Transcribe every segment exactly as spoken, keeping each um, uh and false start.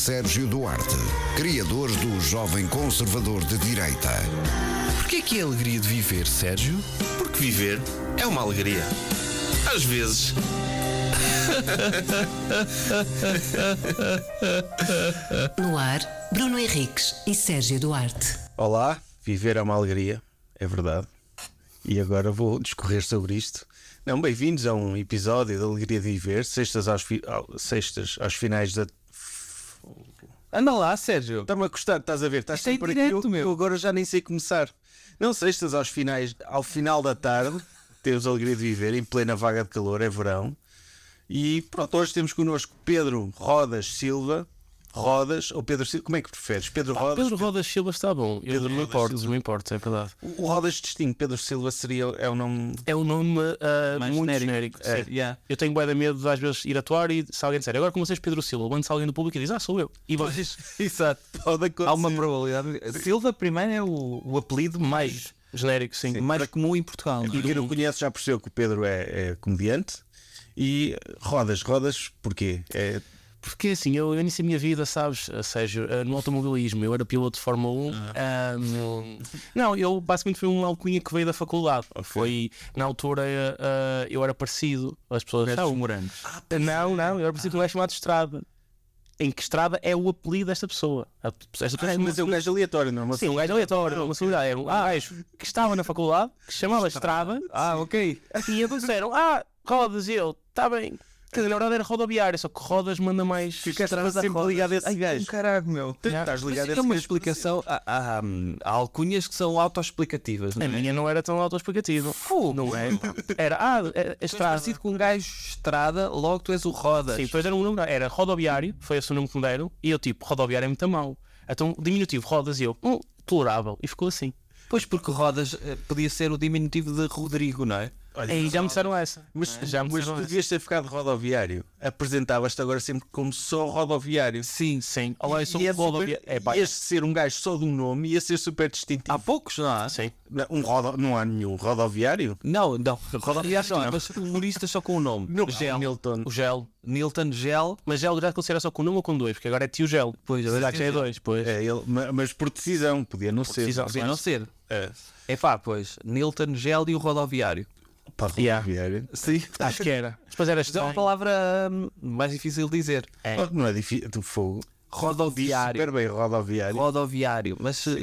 Sérgio Duarte, criador do Jovem Conservador de Direita. Porquê que é a alegria de viver, Sérgio? Porque viver é uma alegria. Às vezes. No ar, Bruno Henriques e Sérgio Duarte. Olá, viver é uma alegria, é verdade. E agora vou discorrer sobre isto. Não, bem-vindos a um episódio da Alegria de Viver, sextas aos, fi... sextas aos finais da... Anda lá, Sérgio. Está-me a custar, estás a ver? Estás Isto é sempre direto, aqui, eu, meu. eu agora já nem sei começar. Não, sextas aos finais, ao final da tarde, temos a Alegria de Viver, em plena vaga de calor, é verão. E pronto, hoje temos connosco Pedro Rodas Silva. Rodas ou Pedro Silva, como é que preferes? Pedro Pá, Rodas? Pedro Rodas Silva está bom. Eu Pedro não me Rodas importo, Silva. não me importo, é verdade. O o Rodas distingue, Pedro Silva seria é um nome. É um nome uh, Mais muito genérico. genérico. É, sim. yeah. Eu tenho bué de medo de às vezes ir atuar e se alguém disser agora como vocês Pedro Silva, quando se alguém do público e diz ah, sou eu. E vocês. Exato. Pode acontecer. Há uma probabilidade. Silva primeiro é o, o apelido mais, Genérico, sim. mais comum em Portugal. não é? E quem não conhece já percebeu que o Pedro é, é comediante. E Rodas, Rodas, porquê? É, Porque assim, eu, eu iniciei a minha vida, sabes, Sérgio, uh, no automobilismo. Eu era piloto de Fórmula um. Ah. Um, não, eu basicamente fui um alcunha que veio da faculdade. Foi, na altura, uh, eu era parecido. As pessoas Versus achavam. Morangos. Não, não, eu era parecido com um gajo chamado Estrada. Em que Estrada é o apelido desta pessoa. A- Esta pessoa ah, mas é um gajo aleatório, não é? Uma- Sim, um gajo aleatório, uma celebridade. É um ah, gajo que estava na faculdade, que se chamava Estrada, Ah, ok. e eles disseram: Ah, Rodas, e eu, está bem. Quer dizer, na verdade era rodoviária, só que Rodas manda mais. Ficaste sempre ligado a esse gajo. Caralho, meu. Estás ligado a É esse uma gajo. explicação. Há, há, hum, há alcunhas que são autoexplicativas. A Não é? minha não era tão autoexplicativa. Não é? Era, ah, é, é Tu és Estrada. parecido com um gajo estrada, logo tu és o Rodas. Sim, depois era um nome, era rodoviário, foi esse o nome que me deram, e eu tipo, rodoviário é muito mau. Então, diminutivo, Rodas, e eu, hum, tolerável, e ficou assim. Pois porque Rodas eh, podia ser o diminutivo de Rodrigo, não é? Olha, E já me disseram essa. mas, já me mas disseram tu essa. devias ter ficado rodoviário. Apresentavas-te agora sempre como só rodoviário. Sim. Sim, olá, eu sou Ia rodoviário. super, É, pá, ias ser um gajo só de um nome, ia ser super distintivo. Há poucos, não há? sim. Um rodo, não há nenhum rodoviário? Não, não. Rodoviários não, mas humoristas só com o nome. Não, Gel. Milton. O Gel. Nilton Gel. Mas Gel já considera só com um ou com dois, porque agora é tio Gel. Pois, agora já é que tio já é Gel. dois, pois. É, ele, ma- mas por decisão, podia não ser. decisão, Podia não ser. É. É pá, pois. Nilton Gel e o rodoviário. Pá, Yeah. rodoviário. Sim. Acho que era. Depois era Mas é uma estranho. palavra hum, mais difícil de dizer. É. Oh, não é difícil. Tu fogo. Rodoviário. Super bem, rodoviário. Rodoviário. Mas eh,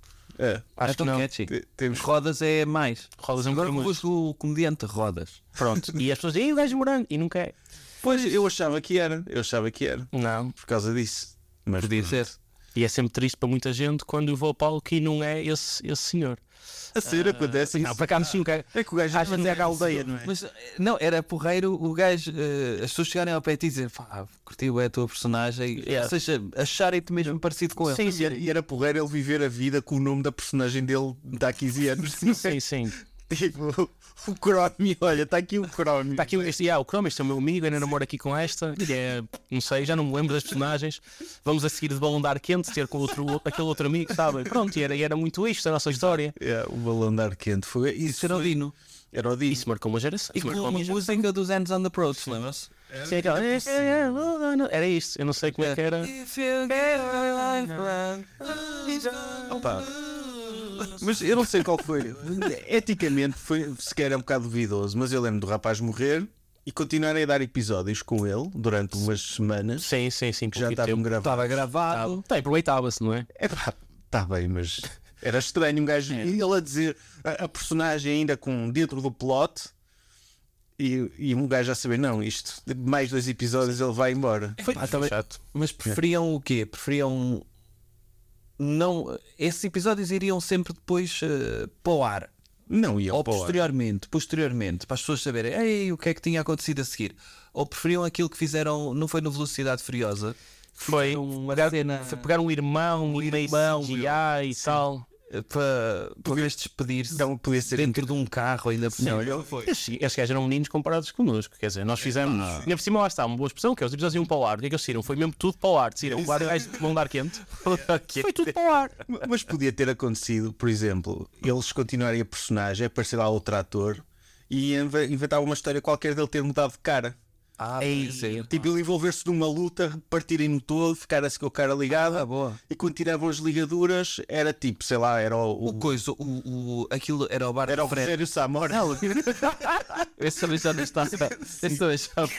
É. Acho é tão que não. catchy. Te- Temos. Rodas é mais. Rodas é um Agora bocadinho vos o comediante Rodas. Pronto. E as pessoas dizem, "Ih, o gajo morango", e nunca é. Pois eu achava que era. Eu achava que era. Não. Por causa disso. Mas Podia ser. E é sempre triste para muita gente quando eu vou ao palco e não é esse, esse senhor. a ser acontece isso. Não, para cá não sim, é É que o gajo Acho que mas não é é a aldeia, não é? Mas eh, não, era porreiro o gajo, eh, as pessoas chegarem ao pé e dizer pá, curtiu é a tua personagem, Yeah. ou seja, acharem-te mesmo parecido com ele. Sim, E era, e era porreiro ele viver a vida com o nome da personagem dele de há quinze anos. sim, sim. Tipo, o Chromie, olha, está aqui o Chromie. Está aqui este, yeah, o Chrome, este é o meu amigo, ainda namoro aqui com esta, que é, não sei, já não me lembro das personagens. Vamos a seguir de balão de ar quente, ter com outro, aquele outro amigo, sabe? Pronto, e era, e era muito isto, a nossa história. É, o balão de ar quente foi isso. Isso era o Dino. Era o Dino. Isso marcou uma geração. E Isso com marcou uma uma geração. música dos Hands on the Approach, lembra-se? Sim, aquela- Era isto, eu não sei como é que era. Opa. Mas eu não sei qual foi. Eticamente foi sequer é um bocado duvidoso, mas eu lembro do rapaz morrer e continuarem a dar episódios com ele durante umas semanas Sim, sim, sim, que já estavam gravados. Estava gravado. Tá, aproveitava-se, não é? É pá, está bem, mas era estranho um gajo É. ele a dizer a, a personagem ainda com dentro do plot e, e um gajo a saber, não, isto de mais dois episódios ele vai embora. Foi, Ah, também- chato. Mas preferiam o quê? Preferiam. Não, esses episódios iriam sempre depois eh, para o ar. Não ia Ou para o ar. posteriormente, posteriormente, para as pessoas saberem ei, o que é que tinha acontecido a seguir. Ou preferiam aquilo que fizeram, não foi no Velocidade Furiosa, Foi uma pegar, cena- foi pegar um irmão, um irmão, C G I e tal. eh, para, para vez de despedir-se Não, podia ser dentro de um carro ainda por Não, cima. ele foi. Esses, esses gajos eram meninos comparados connosco. Quer dizer, nós fizemos. Ainda por cima lá está, uma boa expressão, que é os episódios iam para o ar. O que é que eles tiram? Foi mesmo tudo para o ar. Decidiram, o ar gajos vão dar quente. Foi tudo para o ar. Mas podia ter acontecido, por exemplo, eles continuarem a personagem, aparecer lá outro ator e inve- inventavam uma história qualquer dele ter mudado de cara. Ah, Ei, sim. Tipo, ele envolver-se numa luta, partirem-no todo, ficar assim com a cara ligada. Ah, boa. E quando tiravam as ligaduras, era tipo, sei lá, era o. O o coisa, o, o, aquilo era o bar era do o Fred. Rogério Samora. Esse também já não está. Esse também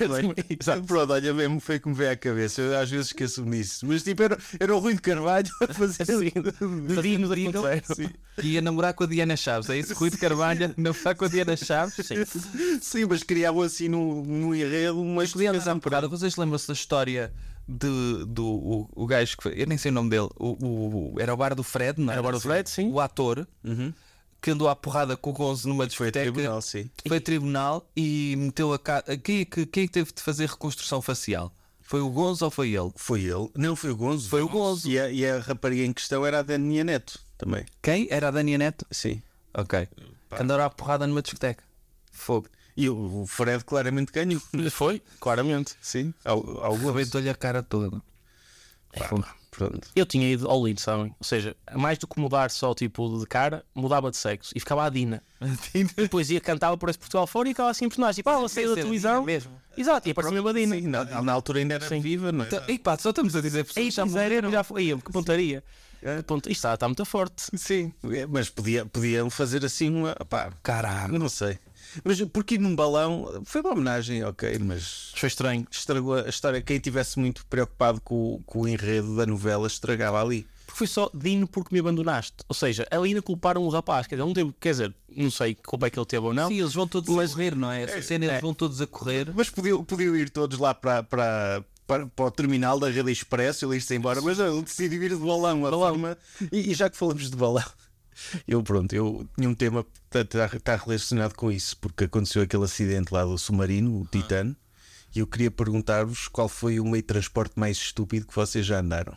já não. Pronto, olha mesmo, foi que me veio à cabeça. Eu às vezes esqueço-me nisso. Mas tipo, era, era o Rui de Carvalho a fazer Assim, Dino da Sim. Ia namorar com a Diana Chaves, é isso? Rui de Carvalho namorar com a Diana Chaves? Sim. Sim, mas criavam assim no, no enredo uma explicação para Cara, vocês lembram-se da história de, do o, o gajo que foi, eu nem sei o nome dele, o, o- era o bar do Fred, não Era o bar do Fred, sim. O ator que andou à porrada com o Gonzo numa Foi a discoteca. tribunal, sim. Foi a tribunal e meteu a cara. Quem, é que- quem é que teve de fazer reconstrução facial? Foi o Gonzo ou foi ele? Foi ele. Não, foi o Gonzo. Foi o Gonzo. E a, e a rapariga em questão era a Dania Neto também. Quem? Era a Dania Neto? Sim. Ok. Que andou à porrada numa discoteca. Fogo. E o, o Fred claramente ganhou. Foi, claramente. Sim. Ao, ao Gonzo. Rebentou-lhe a cara toda. Fogo. Pronto. Eu tinha ido all in, sabem? Ou seja, mais do que mudar só tipo de cara, mudava de sexo e ficava a Dina. Depois ia, cantava por esse Portugal fora e ficava assim em personagem. Tipo, ah, ela saiu da televisão. mesmo. Exato, e apareceu mesmo a Dina. Sim, na, na altura ainda era viva, não é? Então, e pá, só estamos a dizer Aí pessoas já, já já, já foi. Ia, que pontaria. Que ponta... Isto está, está muito forte. Sim. É, mas podia, podiam fazer assim uma. Pá, Caralho. eu não sei. Mas porque ir num balão foi uma homenagem, ok, mas Foi estranho. estragou a história. Quem estivesse muito preocupado com, o- com o enredo da novela estragava ali. Porque foi só Dino porque me abandonaste. Ou seja, ali ainda culparam o rapaz. Quer dizer, não teve, quer dizer, não sei que culpa é que ele teve ou não. Sim, eles vão todos a correr, não é? Essa cena, eles vão todos a correr. Mas podiam, podiam ir todos lá para, para, para, para o terminal da Rede Expresso, ele ir-se embora, mas eu decidi vir de balão. A forma, e, e já que falamos de balão, eu pronto, eu tinha um tema que está, está relacionado com isso, porque aconteceu aquele acidente lá do submarino, o Titã, e eu queria perguntar-vos qual foi o meio de transporte mais estúpido que vocês já andaram.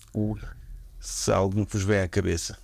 Se algum vos vem à cabeça.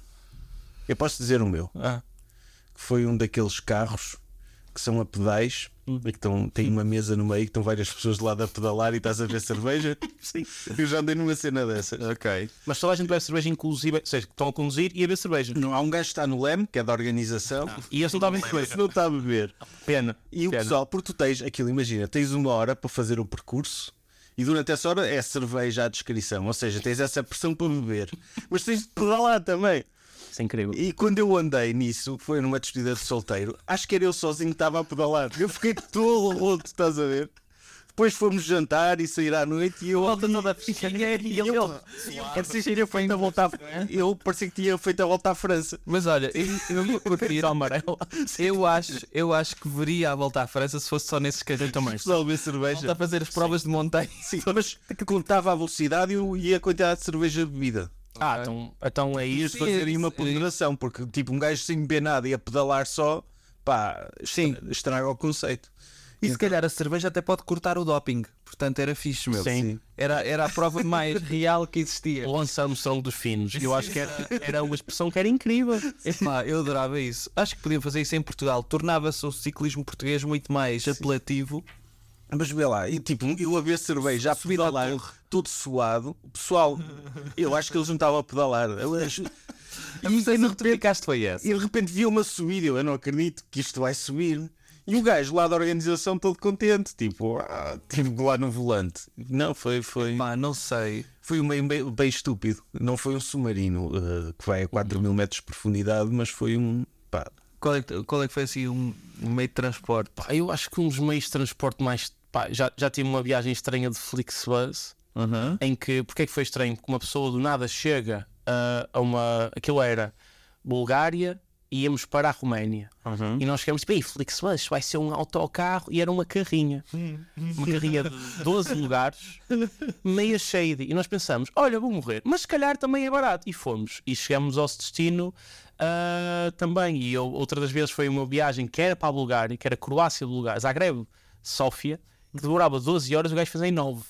Eu posso dizer o meu. Ah. Que foi um daqueles carros que são a pedais e que estão, tem uma mesa no meio que estão várias pessoas de lado a pedalar e estás a ver cerveja. Sim. Eu já andei numa cena dessas. Ok. Mas toda a gente bebe cerveja, inclusive, ou seja, que estão a conduzir e a beber cerveja. Não, há um gajo que está no leme, que é da organização, E eles não estavam a beber mas cerveja. não está a beber. Pena. E o Pena. pessoal, porque tu tens aquilo, imagina, tens uma hora para fazer o percurso e durante essa hora é cerveja à descrição, ou seja, tens essa pressão para beber, mas tens de pedalar também. Isso é incrível. E quando eu andei nisso, foi numa despedida de solteiro, acho que era eu sozinho que estava a pedalar. Eu fiquei todo roto, estás a ver? Depois fomos jantar e sair à noite e eu. Volta toda a ficha. E ele, ele, parecia que tinha feito a voltar. Eu parecia que tinha feito a volta à França. Mas olha, eu, eu vou curtir ao amarelo. Eu acho, eu acho que veria a volta à França se fosse só nesses carrinhos também. Só beber cerveja. Volta a fazer as provas de montanha. Sim, mas que contava a velocidade e a quantidade de cerveja bebida. Ah, então, então é E isso. isto fazer aí uma ponderação, porque tipo um gajo sem beber nada e a pedalar só, pá, Sim. estra- estraga o conceito. E se calhar a cerveja até pode cortar o doping. Portanto, era fixe, meu. Sim. Era, era a prova mais real que existia. O Lance Armstrong dos finos. Eu acho que era, era uma expressão que era incrível. Epá, eu adorava isso. Acho que podiam fazer isso em Portugal. Tornava-se o ciclismo português muito mais apelativo. Mas vê lá, e, tipo, eu a ver cerveja a pedalar, todo suado, o pessoal, eu acho que eles não estavam a pedalar. Eu acho- A missão não replicaste foi essa. E de repente vi uma subida, eu, eu não acredito que isto vai subir. E o gajo lá da organização todo contente, tipo, ah, tipo lá no volante. Não, foi, foi, Pá, não sei. foi um meio bem, bem estúpido. Não foi um submarino eh, que vai a quatro mil metros de profundidade, mas foi um. Pá, Qual é, que- qual é que foi assim um, um meio de transporte? Pá, eu acho que um dos meios de transporte mais. Pá, já, já tive uma viagem estranha de Flixbus. Uhum. Em que, porque é que foi estranho? Porque uma pessoa do nada chega a, a uma. Aquilo era Bulgária e íamos para a Roménia. Uhum. E nós chegamos tipo, ei, Flixbus, vai ser um autocarro. E era uma carrinha. Uma carrinha de doze lugares, meia cheia. de- E nós pensamos, olha, vou morrer, mas se calhar também é barato. E fomos. E chegamos ao destino ah, também. E eu, outra das vezes foi uma viagem que era para a Bulgária, que era Croácia, Bulgária, Zagreb, Sófia, que demorava doze horas, o gajo fazia em nove.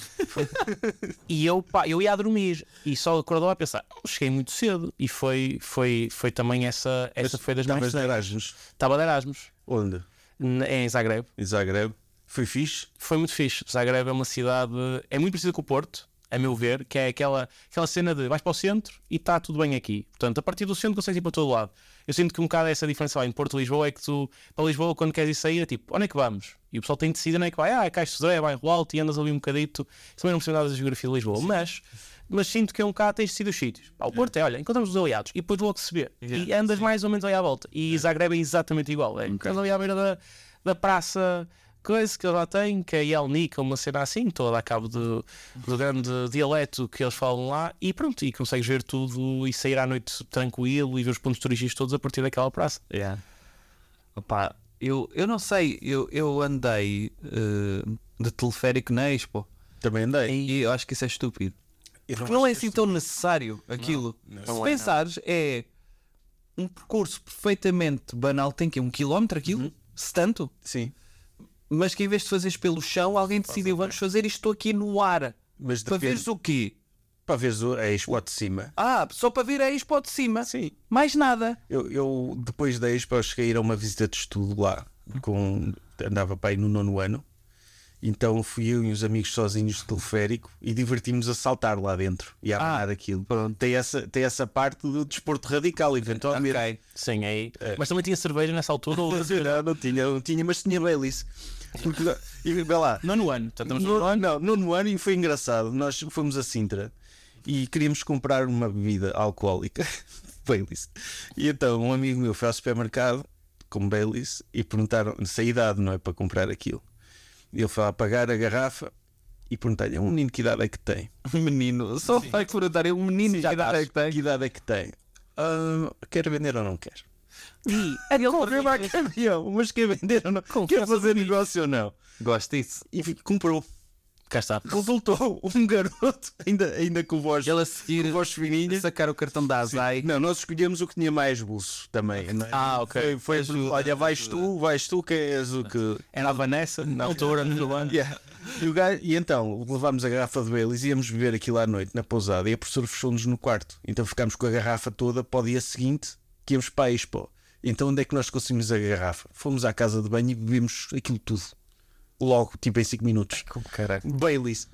E eu, pá, eu ia a dormir e só acordava a pensar, "Oh, cheguei muito cedo." E foi, foi, foi também essa, essa foi das mais estavas de estranhas. Erasmus. Estava de Erasmus, Onde? n- em Zagreb. Em Zagreb. Foi fixe? Foi muito fixe. Zagreb é uma cidade, é muito parecida com o Porto, a meu ver, que é aquela, aquela cena de vais para o centro e está tudo bem aqui. Portanto, a partir do centro consegues ir para todo lado. Eu sinto que um bocado essa diferença lá em Porto Lisboa é que tu, para Lisboa, quando queres ir sair, é tipo, onde é que vamos? E o pessoal tem de decidir onde é que vai. Ah, é Caixo de Sodré, bairro Alto, e andas ali um bocadito. Também não percebo nada da geografia de Lisboa, mas, mas sinto que é um bocado tens de decidir os sítios. Pá, o Porto é, olha, encontramos os aliados e depois logo se vê. E andas mais ou menos aí à volta. E Zagreb é exatamente igual. É, estás ali à beira da, da praça... coisa que eu lá tenho, que é Jelnica, uma cena assim, toda a cabo do, do grande dialeto que eles falam lá, e pronto, e consegues ver tudo e sair à noite tranquilo e ver os pontos turísticos todos a partir daquela praça. Yeah. Opa, eu, eu não sei, eu, eu andei uh, de teleférico na Expo Também andei. e eu acho que isso é estúpido. Eu Porque não é assim tão necessário aquilo. Não, Se não é, pensares, é um percurso perfeitamente banal, tem que um quilómetro aquilo, se tanto. Sim. Mas que em vez de fazeres pelo chão, alguém decidiu, vamos fazer isto aqui no ar. Mas Para depende- veres o quê? Para veres o- a Expo de cima. Ah, só para ver a Expo de cima. Sim. Mais nada. Eu, eu depois da Expo eu cheguei a ir a uma visita de estudo lá. Com, andava para aí no nono ano. Então fui eu e os amigos sozinhos de teleférico e divertimos a saltar lá dentro e a apanhar aquilo. Tem essa, tem essa parte do desporto radical, eventualmente. Ok. Sim, aí. Mas também tinha cerveja nessa altura? Ou... Não, não tinha, não tinha, mas tinha Baileys. Porque, e vê lá, Não no ano. Portanto, estamos no no, ano. não, nono ano, e foi engraçado. Nós fomos a Sintra e queríamos comprar uma bebida alcoólica, Baileys. E então um amigo meu foi ao supermercado com Baileys e perguntaram se a idade não é para comprar aquilo. E ele foi lá pagar a garrafa e perguntar-lhe: um menino que idade é que tem? Menino, só vai perguntar, é um menino, já idade é que tem? Que idade é que tem? "Ah, quer vender ou não quer? E Ele comprou a caminhão, mas quer vender ou não? Quer fazer negócio ou não? gosto disso. E fi- comprou. Cá está. Resultou um garoto, ainda, ainda com voz, Ele a seguir com voz fininha. sacar o cartão da Azai. Não, nós escolhemos o que tinha mais buço também. não é? Ah, ok. Foi, foi, olha, vais tu, vais tu, que és o que. Era a Vanessa, na altura, no ano. Yeah. E, o gajo- e então levámos a garrafa de Baileys e íamos beber aquilo à noite na pousada. E a professora fechou-nos no quarto. Então ficámos com a garrafa toda para o dia seguinte que íamos para a Expo. Então onde é que nós conseguimos a garrafa? Fomos à casa de banho e bebemos aquilo tudo. Logo, tipo em cinco minutos. Como caralho. Baileys.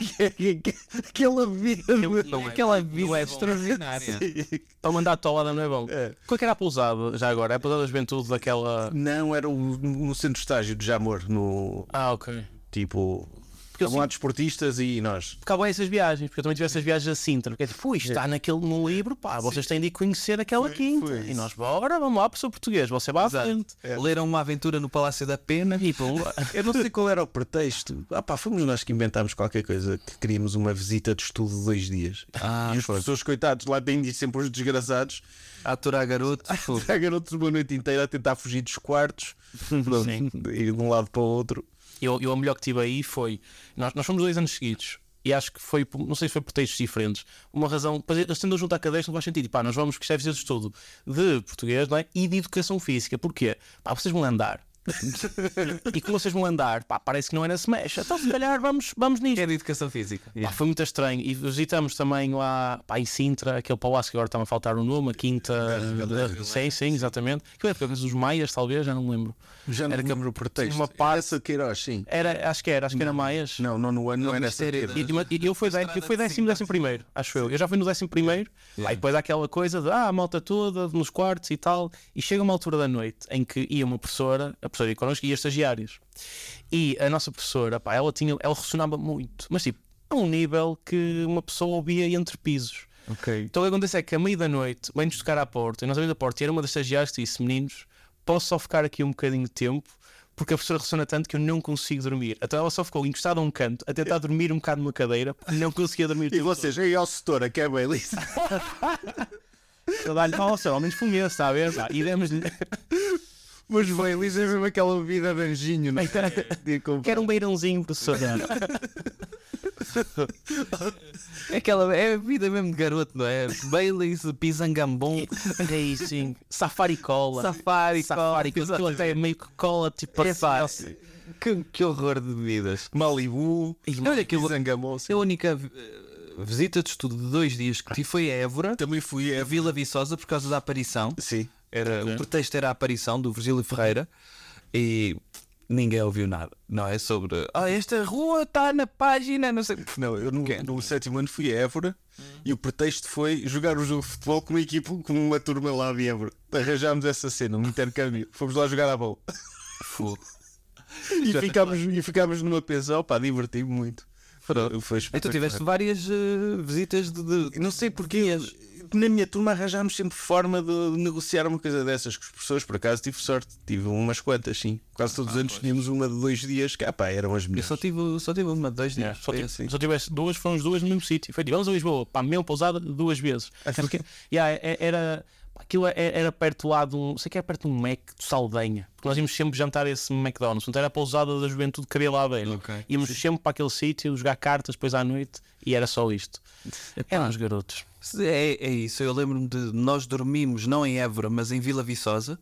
Aquela vida. Não é, Aquela não vida é bom. extraordinária. Para mandar toalada não é bom. É. Qual é que era a pousada já agora? É a pousada da juventude daquela. Não, era o- no centro de estágio de Jamor, no Ah, ok. tipo. Porque eu Estavam lá desportistas e nós. Porque há bem essas viagens, porque eu também tive essas viagens a Sintra, porque é tipo, ui, está naquele no livro, pá, vocês têm de ir conhecer aquela quinta. foi E nós, bora, vamos lá, professor português, você vai à frente. Leram uma aventura no Palácio da Pena. E pum, Eu não sei qual era o pretexto. Ah, pá, fomos nós que inventámos qualquer coisa, que queríamos uma visita de estudo de dois dias. Ah, e os professores, coitados, lá têm de ir sempre os desgraçados. a aturar garoto. Há garotos uma noite inteira a tentar fugir dos quartos, pronto, ir de um lado para o outro. eu, eu, o melhor que tive aí foi, nós, nós fomos dois anos seguidos, e acho que foi, por- não sei se foi por textos diferentes, uma razão, para eles tendo junto à cadeia, não faz sentido, pá, nós vamos que chefes de estudo de português, não é? E de educação física, porquê? Pá, vocês vão andar. E como vocês vão andar, pá, parece que não era smash, então se calhar vamos, vamos nisto. É de educação física. Pá, foi muito estranho. E visitamos também lá, pá, em Sintra, aquele palácio que agora está a faltar o nome, a Quinta. Sim, sim, exatamente. Que era dos Maias, talvez, já não me lembro. Já não Era lembro o pretexto. uma parte- Essa de Queiroz, sim. Era, acho que era, acho que era Maias. Não, não no ano, não, era essa. isto era- de- E, e eu fui, dé- eu fui décimo, décimo primeiro, acho eu. Eu já fui no décimo primeiro, aí depois há aquela coisa de ah, a malta toda nos quartos e tal. E chega uma altura da noite em que ia uma professora, a professora ia connosco e ia estagiários. E a nossa professora, pá, ela, tinha, ela ressonava muito, mas tipo, a um nível que uma pessoa ouvia entre pisos. Ok. Então o que acontece é que à meia da noite vem-nos tocar à porta e nós abrimos a porta e era uma das estagiárias que disse: meninos, posso só ficar aqui um bocadinho de tempo porque a professora ressona tanto que eu não consigo dormir. Então ela só ficou encostada a um canto a tentar dormir um bocado numa cadeira porque não conseguia dormir. E vocês, aí ao setora, que é Baileys. Eu dá-lhe, nossa, ao menos conheço, está a ver? Pá, e demos-lhe. Mas Baileys é mesmo aquela vida de anjinho, não é? Quero um beirãozinho, professor. É aquela é a vida mesmo de garoto, não é? Baileys, Pisangambon, É isso, sim. Safari cola. Safari, Safari cola. Aquilo até é meio que cola, tipo, É, pá, nossa. que, que horror de bebidas. Malibu, Olha aquilo, Zangamon. a única eh, visita de estudo de dois dias que tive foi a Évora, Também fui a a. Vila Viçosa, por causa da aparição. Sim. Era, o pretexto era a aparição do Virgílio Ferreira. E ninguém ouviu nada. Não é sobre. Ah, esta rua está na página, não sei. Não, eu no, no sétimo ano fui a Évora hum. e o pretexto foi jogar um jogo de futebol com uma equipa, com uma turma lá de Évora. Arranjámos essa cena, um intercâmbio. Fomos lá jogar à bola. e, ficámos, e ficámos numa pensão, pá, diverti-me muito. Foi então tiveste várias uh, visitas de, de. Não sei porque na minha turma arranjámos sempre forma de negociar uma coisa dessas com as pessoas. Por acaso tive sorte, tive umas quantas, sim. Quase todos os ah, anos pois. Tínhamos uma de dois dias que ah, pá, eram as melhores. Eu só tive, só tive uma de dois dias. É, só, tive, assim. só tivesse duas, foram as duas no mesmo sítio. Foi tipo, vamos a Lisboa, pá, mesmo pousada duas vezes. Porque, yeah, era. Aquilo era perto lá de um. Não sei que era perto de um Mac de Saldanha. Porque nós íamos sempre jantar a esse McDonald's. Então era a pousada da juventude que havia lá dentro. Okay. Íamos Sim. sempre para aquele sítio, jogar cartas depois à noite e era só isto. Eram os garotos. É, é isso. Eu lembro-me de nós dormimos não em Évora, mas em Vila Viçosa.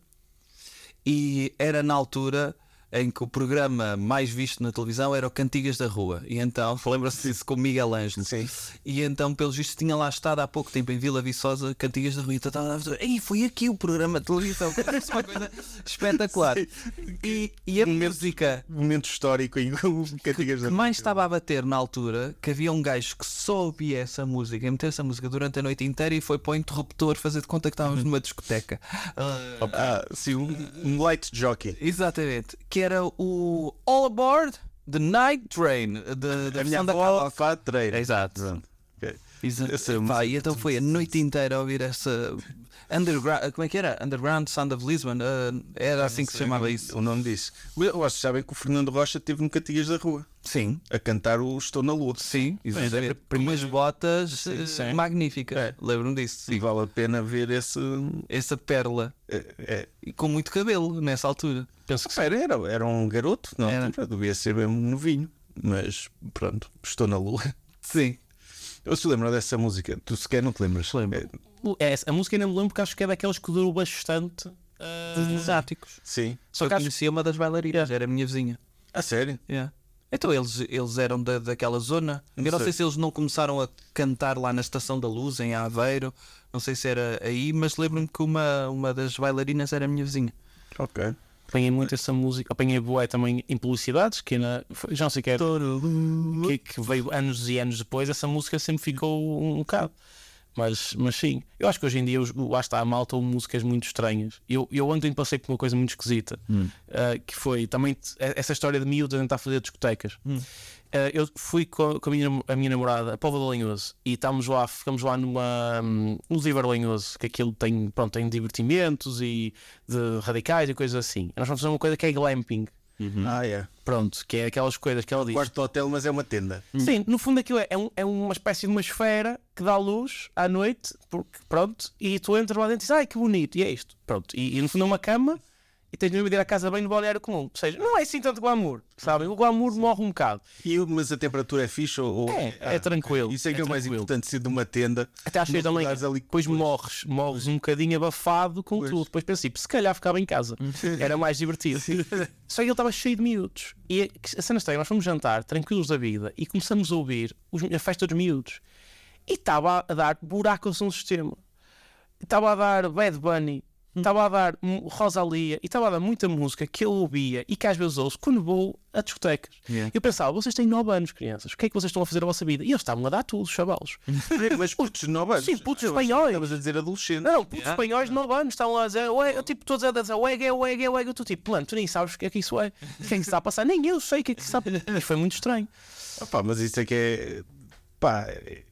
E era na altura em que o programa mais visto na televisão era o Cantigas da Rua. E então, lembra-se disso com o Miguel Ângelo. Sim. E então, pelos vistos, tinha lá estado há pouco tempo em Vila Viçosa, Cantigas da Rua. E então estava a dizer, ei, foi aqui o programa de televisão. Parece uma coisa espetacular. E, e a momento, música... Momento histórico em Cantigas da Rua. Que mais estava a bater na altura, que havia um gajo que só ouvia essa música, e meteu essa música durante a noite inteira e foi para o interruptor fazer de conta que estávamos numa discoteca. Uh, ah, sim, um, um light jockey. Exatamente. Que era o All Aboard the Night Train da a minha avó faz train. Exato. Okay. Exato. Vai, e então foi a noite inteira a ouvir essa Underground, como é que era? Underground Sound of Lisbon, uh, era assim que se chamava isso. O nome disso. Vocês sabem que o Fernando Rocha esteve no Cantigas da Rua. Sim. A cantar o Estou na Lua. Sim, exatamente. Primeiras botas sim, sim. magníficas. É. Lembro-me disso. Sim. E vale a pena ver esse... essa pérola. É, é. E com muito cabelo nessa altura. Penso que era, era, era um garoto, não era. Devia ser bem novinho. Mas pronto, Estou na Lua. Sim. Eu se lembro dessa música, tu sequer não te lembras? Lembro. É, a música ainda me lembro porque acho que é daquelas que durou bastante. Uh... Exáticos. Sim. Só que eu conhecia uma das bailarinas, era a minha vizinha. Ah, sério? Yeah. Então eles, eles eram da, daquela zona. Não eu não sei. sei se eles não começaram a cantar lá na Estação da Luz, em Aveiro. Não sei se era aí, mas lembro-me que uma, uma das bailarinas era a minha vizinha. Ok. Apanhei muito essa música, apanhei boé também em publicidades, que na, já não sei o que era, que, que veio anos e anos depois, essa música sempre ficou um, um bocado. Mas, mas sim, eu acho que hoje em dia lá está a malta ou músicas muito estranhas. Eu, eu ontem passei por uma coisa muito esquisita, hum. uh, que foi também essa história de miúdos a tentar fazer discotecas. Hum. Uh, eu fui com, com a, minha, a minha namorada a Póvoa de Lanhoso e estávamos lá, ficamos lá numa um, no Ziver Lanhoso, que aquilo tem, pronto, tem divertimentos e de radicais e coisas assim. E nós vamos fazer uma coisa que é glamping. Uhum. Ah, é. Pronto, que é aquelas coisas que ela diz. Quarto de hotel, mas é uma tenda. Sim, no fundo aquilo é, é, um, é uma espécie de uma esfera que dá luz à noite, porque, pronto, e tu entras lá dentro e dizes, ai que bonito, e é isto. Pronto, e, e no fundo é uma cama e tens de ir à casa bem no balneário comum. Ou seja, não é assim tanto glamour, sabem? O glamour morre um bocado. E, mas a temperatura é fixe? Ou... É, é ah, tranquilo. Isso é que é, é o mais importante, ser de uma tenda. Até às seis da manhã. Ali... Depois morres, morres um bocadinho abafado com pois. tudo. Depois pensei, se calhar ficava em casa. Era mais divertido. Só que ele estava cheio de miúdos. E a cena estranha, nós fomos jantar, tranquilos da vida, e começamos a ouvir os, a festa dos miúdos. E estava a dar buraco ao som do sistema. Estava a dar Bad Bunny. Estava a dar Rosalia e estava a dar muita música que eu ouvia e que às vezes ouço quando vou a discotecas. Yeah. Eu pensava, vocês têm nove anos, crianças, o que é que vocês estão a fazer a vossa vida? E eles estavam a dar tudo, chavalos. Mas putos de nove anos? Sim, putos espanhóis. Estavas a dizer adolescente. Não, não, putos yeah. espanhóis de nove anos estavam a dizer, ué, tipo, todos a dizer, ué, ué, ué, ué, eu estou tipo, plano, tu nem sabes o que é que isso é, o que é que está a passar, nem eu sei o que é que está a passar. E foi muito estranho. Opa, mas isso é que é, pá,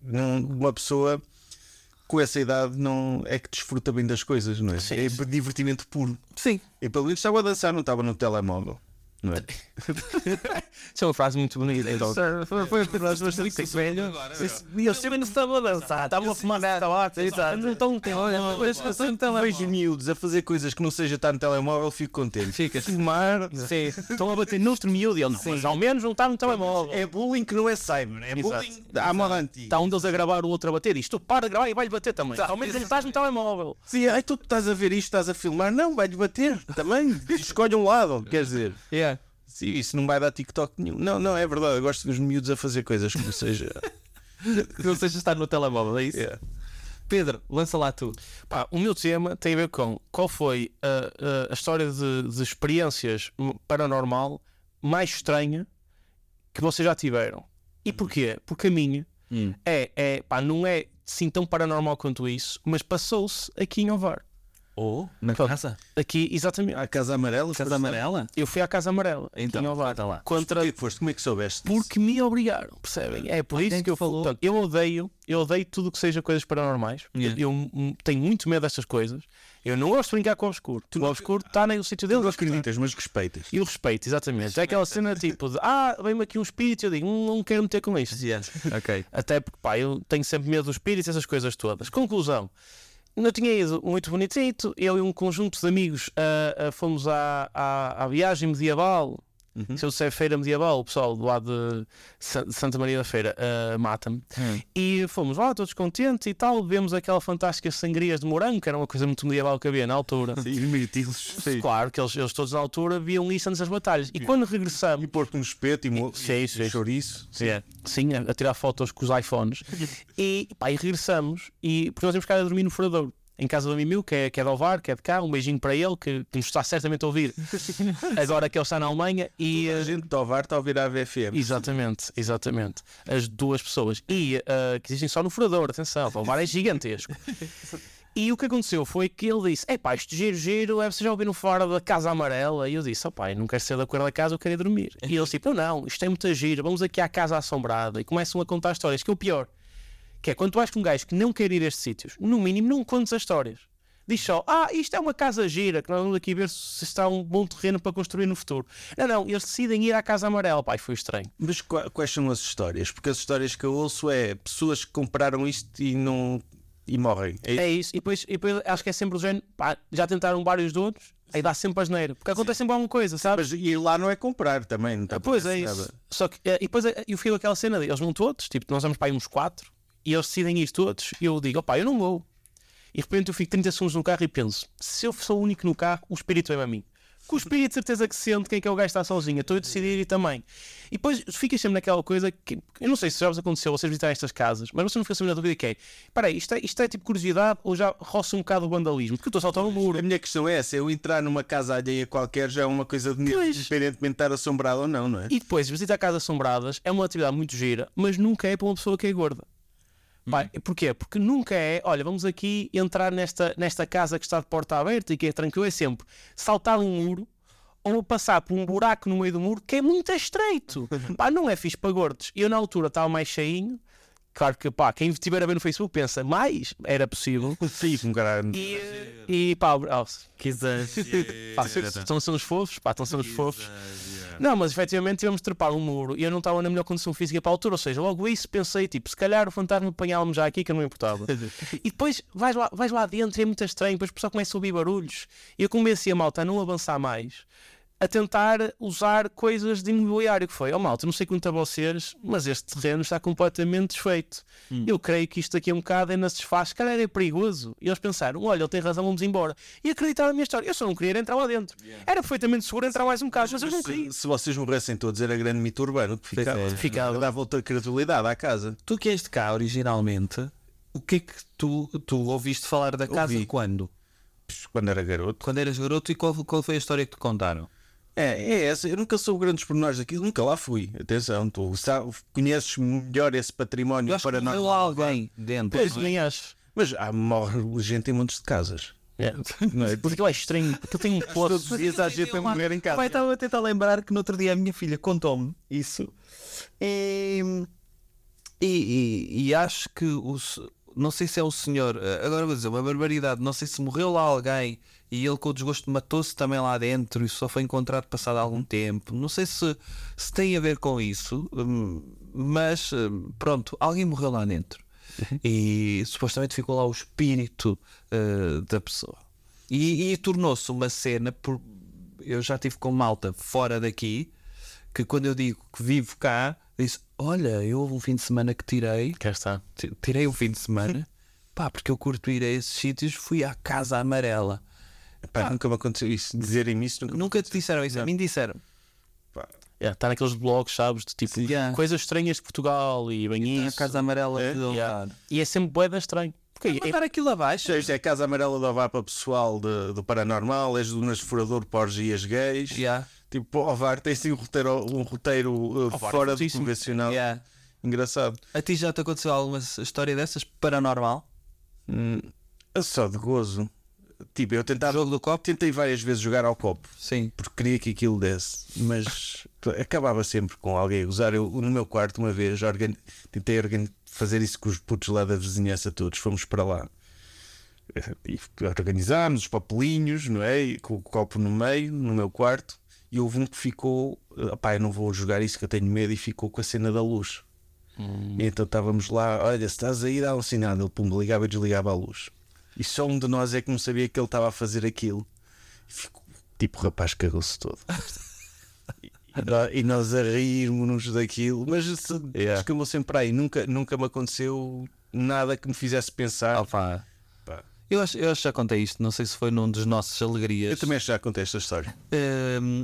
uma pessoa... com essa idade não é que desfruta bem das coisas, não é? Sim, é sim. divertimento puro. Sim. E pelo menos estava a dançar, não estava no telemóvel. Não é? Isso é uma frase muito bonita. Então. Foi, foi uma frase bastante velho. E eu sempre não estava a dançar, estava a fumar tabaco. Exato. Então tem vejo miúdos a fazer coisas que não seja estar no telemóvel, fico contente. Fica. Fumar. Sim. Estão a bater noutro miúdo e eu não. Mas ao menos não está no telemóvel. É bullying que não é cyber. É bullying à moda antiga. Está um deles a gravar, o outro a bater. Isto para de gravar e vai-lhe bater também. Ao menos não estás no telemóvel. Sim, aí tu estás a ver isto, estás a filmar. Não, vai-lhe bater também. Escolhe um lado, quer dizer. Yeah. Sim, isso não vai dar TikTok nenhum. Não, não, é verdade. Eu gosto de ver os miúdos a fazer coisas que não seja. que não seja estar no telemóvel, é isso? Yeah. Pedro, lança lá tu. Pá, o meu tema tem a ver com qual foi a, a, a história de, de experiências paranormal mais estranha que vocês já tiveram. E porquê? Porque a minha hum. é, é, pá, não é assim tão paranormal quanto isso, mas passou-se aqui em Ovar. Ou oh, na Pronto, casa? Aqui, exatamente. À Casa Amarela? Casa Amarela? Eu fui à Casa Amarela. Então, em Ovar. Tá lá. Contra... Porquê que foste? Como é que soubeste? Porque me obrigaram, percebem? É por isso Quem que eu falou? Portanto, eu odeio, eu odeio tudo o que seja coisas paranormais. Yeah. Eu, eu tenho muito medo destas coisas. Eu não gosto de brincar com o obscuro. O obscuro está no sítio dele. Tu não acreditas, mas respeitas. E o respeito, exatamente. É aquela cena tipo de ah, vem-me aqui um espírito, eu digo, não, não quero meter com isto. Yeah. Ok. Até porque, pá, eu tenho sempre medo dos espíritos e essas coisas todas. Conclusão. Eu tinha ido muito bonitito, eu e um conjunto de amigos uh, uh, fomos à, à, à viagem medieval. Uhum. Se eu disser feira medieval, o pessoal do lado de, Sa- de Santa Maria da Feira uh, mata-me. Uhum. E fomos lá, todos contentes e tal. Vemos aquela fantástica sangrias de morango, que era uma coisa muito medieval que havia na altura. E mirtilos. Claro, que eles, eles todos na altura viam isso antes das batalhas. E quando regressamos. E pôr-te um espeto e, mo- Sim, sim. e chouriço. Sim, é. Sim, a, a tirar fotos com os iPhones. e, pá, e regressamos. E, porque nós temos que ir a dormir no Furadouro. Em casa do amigo meu, que é, que é de Ovar, que é de cá, um beijinho para ele, que, que nos está certamente a ouvir agora que ele está na Alemanha. E a gente de Ovar está a ouvir a A V F M. Exatamente, exatamente. As duas pessoas. E uh, que existem só no Furador, atenção, Ovar é gigantesco. E o que aconteceu foi que ele disse: é pá, isto giro, giro, é vocês já ouviram fora da Casa Amarela? E eu disse: ó pai, não quero ser da cor da casa, eu quero ir dormir. E eles tipo: não, não, isto é muito giro, vamos aqui à Casa Assombrada. E começam a contar histórias, que é o pior. Que é, quando tu vais com um gajo que não quer ir a estes sítios, no mínimo não contes as histórias. Diz só, ah, isto é uma casa gira, que nós vamos aqui ver se está um bom terreno para construir no futuro. Não, não, eles decidem ir à Casa Amarela. Pai, foi estranho. Mas qu- quais são as histórias? Porque as histórias que eu ouço é pessoas que compraram isto e não... e morrem. É isso? É isso. E depois, e depois acho que é sempre o género, pá, já tentaram vários de outros, aí dá sempre asneira. Porque acontece sempre alguma coisa, sabes? Mas ir lá não é comprar também. Não está Pois é isso. nada. Só que, e depois eu fiquei com aquela cena de, eles vão todos, tipo, nós vamos para aí uns quatro, e eles decidem ir todos, e eu digo, opá, eu não vou. E de repente eu fico trinta segundos no carro e penso, se eu sou o único no carro, o espírito vem a mim. Com o espírito de certeza que sente quem é que é o gajo que está sozinho, estou a decidir ir também. E depois ficas sempre naquela coisa que, eu não sei se já vos aconteceu, vocês visitarem estas casas, mas você não fica sempre na dúvida que é, espera aí, isto é, isto é tipo curiosidade ou já roça um bocado o vandalismo? Porque eu estou a saltar no muro. A minha questão é essa, eu entrar numa casa alheia qualquer já é uma coisa de Pois. independentemente de estar assombrado ou não, não é? E depois, visitar casas assombradas é uma atividade muito gira, mas nunca é para uma pessoa que é gorda. Pai, porquê? Porque nunca é, olha, vamos aqui entrar nesta, nesta casa que está de porta aberta e que é tranquilo, é sempre saltar um muro ou passar por um buraco no meio do muro que é muito estreito. Pá, não é fixe para gordos. Eu na altura estava mais cheinho, claro que pá, quem estiver a ver no Facebook pensa, mais era possível. Sim, um caralho. E, e pá, oh, Que exagero. pá, estão a ser uns fofos, pá, estão a ser uns fofos. Não, mas efetivamente tivemos de trepar um muro e eu não estava na melhor condição física para a altura, ou seja, logo isso pensei, tipo, se calhar o fantasma apanhava-me já aqui que eu não me importava. E depois vais lá, vais lá dentro e é muito estranho, depois o pessoal começa a ouvir barulhos e eu convenci a malta a não avançar mais, a tentar usar coisas de imobiliário, que foi, ó oh, malta, não sei quanto a vocês, mas este terreno está completamente desfeito. Hum. Eu creio que isto aqui é um bocado ainda se desfaz, se calhar é perigoso. E eles pensaram, olha, ele tem razão, vamos embora. E acreditaram na minha história. Eu só não queria entrar lá dentro. Yeah. Era perfeitamente seguro entrar mais um bocado, mas, mas eu não queria. Se, se vocês morressem todos, era grande mito urbano que ficava. É, ficava. Dava outra credibilidade à casa. Tu que és de cá originalmente, o que é que tu, tu ouviste falar da casa Ouvi. quando? Quando era garoto. Quando eras garoto e qual, qual foi a história que te contaram? É, é essa. Eu nunca soube grandes pormenores daquilo, nunca lá fui. Atenção, tu sabe, conheces melhor esse património Eu acho para que nós. morreu alguém dentro. Pois, nem acho. Mas há, morre gente em montes de casas. É. Não é? Porque aquilo é estranho, porque tem um poço. Todos os dias há gente a morrer em casa. Pai, estava a tentar lembrar que no outro dia a minha filha contou-me isso. E, e, e, e acho que o, não sei se é o senhor, agora vou dizer uma barbaridade, não sei se morreu lá alguém e ele com o desgosto matou-se também lá dentro e só foi encontrado passado algum tempo. Não sei se, se tem a ver com isso, mas pronto, alguém morreu lá dentro. E supostamente ficou lá o espírito uh, da pessoa. E, e tornou-se uma cena. Por, eu já tive com malta fora daqui que quando eu digo que vivo cá, disse: olha, eu houve um fim de semana que tirei. Cá está. Tirei um fim de semana, pá, porque eu curto ir a esses sítios. Fui à Casa Amarela. Pá, nunca me aconteceu isso. Dizerem isso nunca, nunca te disseram isso, a mim disseram. Pá. Yeah, está naqueles blogs, sabes, de tipo Yeah. coisas estranhas de Portugal e bem A isso. Casa Amarela É? de Yeah. Alvar. E é sempre bué da estranho. Porque Vai mandar aquilo abaixo. Isto é a Casa Amarela do Ovar para pessoal de, do Paranormal, és do Nasfurador para orgias gays. Yeah. Tipo, o Ovar tem assim um roteiro, um roteiro uh, Ovar fora é do fortíssimo. convencional. Yeah. Engraçado. A ti já te aconteceu alguma história dessas paranormal? Hum, só de gozo. Tipo, eu tentava, Jogo do copo? tentei várias vezes jogar ao copo. Sim. Porque queria que aquilo desse, mas acabava sempre com alguém a gozar. Eu, no meu quarto, uma vez, organi- tentei organi- fazer isso com os putos lá da vizinhança todos. Fomos para lá e organizámos os papelinhos, não é? E com o copo no meio, no meu quarto. E houve um que ficou, opá, eu não vou jogar isso que eu tenho medo, e ficou com a cena da luz. Hum. E então estávamos lá, olha, se estás aí, dá um sinal. Ele pum, ligava e desligava a luz. E só um de nós é que não sabia que ele estava a fazer aquilo. E ficou, tipo, o rapaz cagou-se todo. e, e nós a rirmos-nos daquilo, mas Yeah. escamou sempre aí. Nunca, nunca me aconteceu nada que me fizesse pensar. Opa. Pá. Eu acho, eu acho que já contei isto, não sei se foi num dos nossos alegrias. Eu também já contei esta história. Um,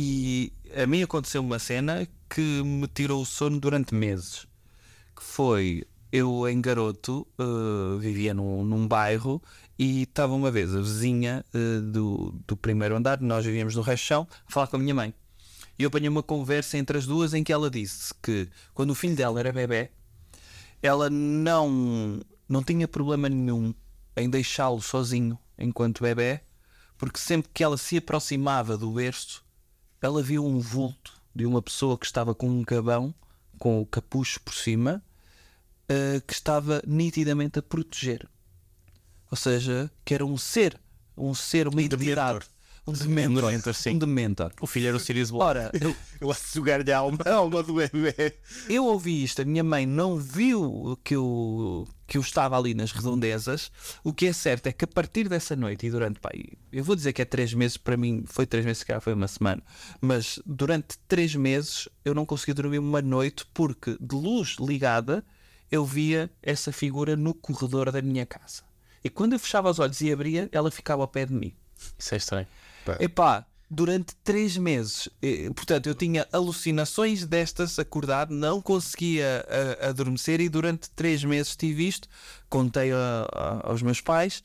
e a mim aconteceu uma cena que me tirou o sono durante meses. Que foi, eu em garoto uh, vivia num, num bairro e estava uma vez a vizinha uh, do, do primeiro andar, nós vivíamos no resto do chão, a falar com a minha mãe. E eu apanhei uma conversa entre as duas em que ela disse que quando o filho dela era bebê, ela não, não tinha problema nenhum em deixá-lo sozinho enquanto bebê, porque sempre que ela se aproximava do berço, ela viu um vulto de uma pessoa que estava com um gabão, com o capucho por cima, uh, que estava nitidamente a proteger. Ou seja, que era um ser, um ser, uma entidade. Um dementor. Um dementor, sim. Um dementor. O filho era o Sirius Black. Ora, eu, Eu a sugar-lhe a alma, a alma do bebê. eu ouvi isto, a minha mãe não viu que eu, que eu estava ali nas redondezas. O que é certo é que a partir dessa noite e durante, pá, eu vou dizer que é três meses, para mim foi três meses, se calhar foi uma semana, mas durante três meses eu não consegui dormir uma noite porque de luz ligada eu via essa figura no corredor da minha casa. E quando eu fechava os olhos e abria, ela ficava ao pé de mim. Isso é estranho. Epá, durante três meses, eh, portanto, eu tinha alucinações destas, acordado, não conseguia a, adormecer e durante três meses tive isto, contei a, a, aos meus pais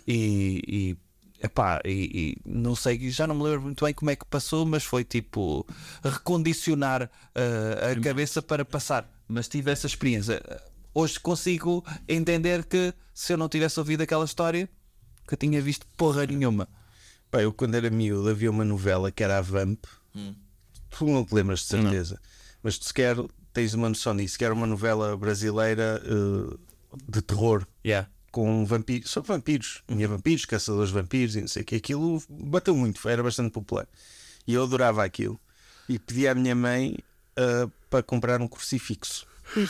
e, e, epá, e, e não sei, já não me lembro muito bem como é que passou, mas foi tipo recondicionar uh, a cabeça para passar, mas tive essa experiência. Hoje consigo entender que se eu não tivesse ouvido aquela história, que eu tinha visto porra nenhuma. Pá, eu quando era miúdo havia uma novela que era a Vamp. Hum. Tu não te lembras de certeza, não. Mas tu sequer tens uma noção disso, que era uma novela brasileira uh, de terror. Yeah. Com vampiros, só vampiros, tinha vampiros, caçadores de vampiros e não sei o que. Aquilo bateu muito, era bastante popular. E eu adorava aquilo. E pedi à minha mãe uh, para comprar um crucifixo.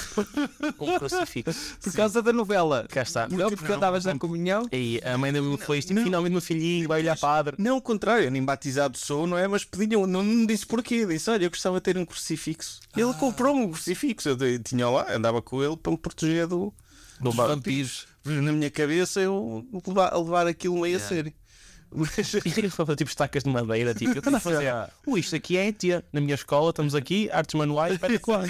Um crucifixo. Por causa da novela. Cá está. Não, porque andavas na comunhão. E a mãe da-me foi isto. Finalmente, meu filhinho vai olhar padre. Não, ao contrário, eu nem batizado sou, não é? Mas pediam, não, não disse porquê. Disse: olha, eu gostava de ter um crucifixo. Ah. Ele comprou-me um crucifixo. Eu tinha lá, andava com ele para me proteger do, dos vampiros. Na minha cabeça, eu levar, a levar aquilo meio yeah. a sério. Mas... tipo estacas de madeira, tipo, eu estava a fazer. Uh, isto aqui é tia. Na minha escola, estamos aqui, artes manuais, espetacular.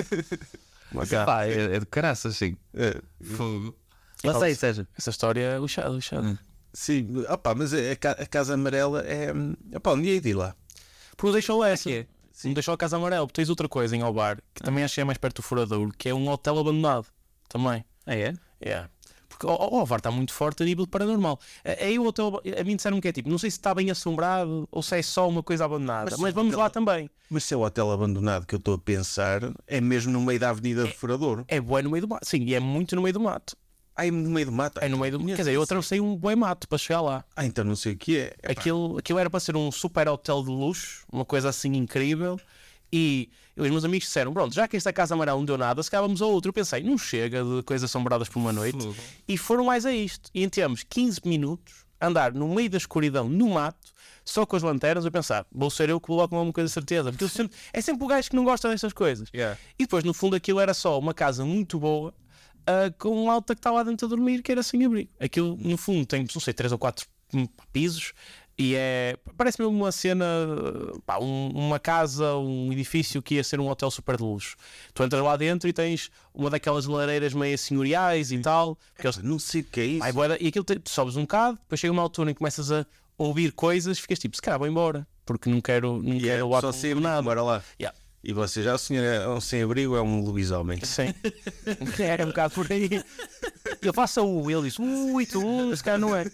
Pá, é, é de caraças, sim. É. Fogo. Lá sei, seja. Essa história é lixada, lixada. Hum. Sim, opa, mas a, a Casa Amarela é. Opa, um dia ia de ir lá. Porque deixou essa. É. Sim. Deixou a Casa Amarela. Tens outra coisa em Albar que também achei mais perto do Furadouro, que é um hotel abandonado. Também. Ah, é? É. Porque o, o Alvar está muito forte a nível de paranormal. Aí o hotel, a mim disseram que é tipo, não sei se está bem assombrado ou se é só uma coisa abandonada, mas, mas vamos hotel, lá também. Mas se é o hotel abandonado que eu estou a pensar, é mesmo no meio da Avenida é, de Furadouro. É bué no meio do mato. Sim, e é muito no meio do mato. Ah, é no meio do mato? É no meio do mato. Quer dizer, eu atravessei um bué mato para chegar lá. Ah, então não sei o que é. Aquilo, aquilo era para ser um super hotel de luxo, uma coisa assim incrível. E os meus amigos disseram, pronto, já que esta Casa Amarela não deu nada, se calhar vamos a outro. Eu pensei, não chega de coisas assombradas por uma noite. Fogo. E foram mais a isto. E temos quinze minutos a andar no meio da escuridão, no mato, só com as lanternas, a pensar, vou ser eu que vou lá com alguma coisa de certeza. Porque sempre, é sempre o gajo que não gosta destas coisas. Yeah. E depois, no fundo, aquilo era só uma casa muito boa, uh, com um alta que está lá dentro a dormir, que era sem abrigo. Aquilo, no fundo, tem, não sei, três ou quatro pisos. E é, parece mesmo uma cena, pá, um- uma casa, um edifício que ia ser um hotel super de luxo. Tu entras lá dentro e tens uma daquelas lareiras meio senhoriais e tal. Porque eles, Não sei o que é isso. ai, bué, e aquilo te- tu sobes um bocado, depois chega uma altura em que começas a ouvir coisas, ficas tipo, se calhar vou embora, porque não quero, não E era quero lá só com sem abrigo, nada. bora lá. Yeah. E você já, o senhor é um sem-abrigo, é um lobisomem. Sim. É um bocado por aí. Eu faço o ele diz, ui, tu, esse cara não é.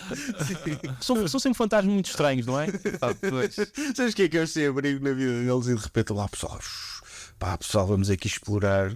São, são sempre fantasmas muito estranhos, não é? Ah, pois. Sabes o que é que é o sem-abrigo na vida deles? E de repente lá, pessoal, pá, pessoal, vamos aqui explorar.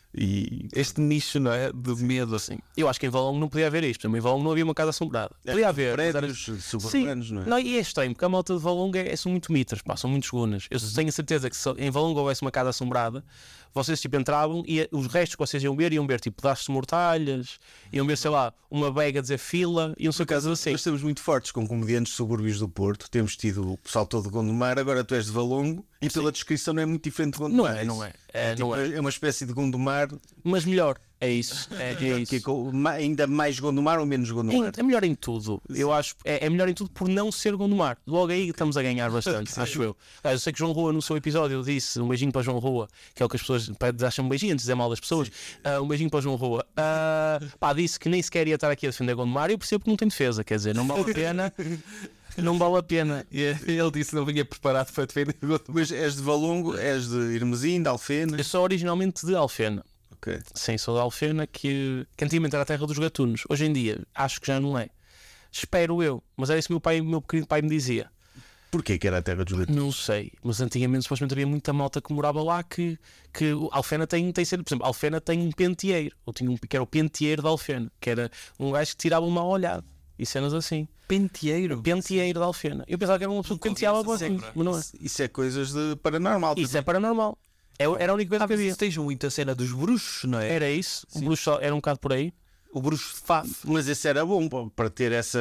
E Este nicho, não é? Do medo, assim. Eu acho que em Valongo não podia haver isto. Por exemplo, em Valongo não havia uma casa assombrada. Podia haver. mas era- prédios suburbanos, não é? Não, e é estranho, porque a malta de Valongo é, é- são muito mitras, pá, são muitos gunas. Eu tenho a certeza que se em Valongo houvesse uma casa assombrada, vocês tipo entravam e os restos que vocês iam ver, iam ver tipo pedaços de mortalhas, iam ver, sei lá, uma bega a dizer fila, e não sei o caso assim. Nós estamos muito fortes com comediantes de subúrbios do Porto. Temos tido o pessoal todo de Gondomar, agora tu és de Valongo e pela descrição não é muito diferente de Não Gondomar. é, não é. É, Tipo, não é. é uma espécie de Gondomar, Mas melhor, é isso. É, é que é isso. co- ma- ainda mais Gondomar ou menos Gondomar? É, é melhor em tudo. Eu acho é, é melhor em tudo por não ser Gondomar. Logo aí estamos a ganhar bastante, acho eu. Ah, eu sei que João Rua no seu episódio disse um beijinho para João Rua, que é o que as pessoas acham um beijinho antes de dizer mal das pessoas. Ah, um beijinho para João Rua. Ah, pá, disse que nem sequer ia estar aqui a defender Gondomar. Eu percebo que não tem defesa, quer dizer, não vale a pena. Não vale a pena. E ele disse que não vinha preparado para defender o outro. Mas és de Valongo, és de Irmesim, de Alfena. Eu sou originalmente de Alfena. Ok. Sim, sou de Alfena, que, que antigamente era a terra dos gatunos. Hoje em dia, acho que já não é. Espero eu. Mas era isso que o meu, pai, meu querido pai me dizia. Porquê que era a terra dos gatunos? Não sei, mas antigamente supostamente havia muita malta que morava lá que, que o Alfena tem, tem ser, por exemplo, Alfena tem um penteeiro, ou tinha um, que era o penteeiro de Alfena, que era um gajo que tirava uma olhada e cenas assim. Penteeiro. Penteeiro de Alfena. Eu pensava que era uma pessoa que penteava a assim, mas não é. Isso é coisas de paranormal. Isso é paranormal. É, era a única coisa Ah, que havia. mas tens muito a cena dos bruxos, não é? Era isso, o bruxo só- era um bocado por aí. O bruxo de Faf. Mas esse era bom pá, para ter essa.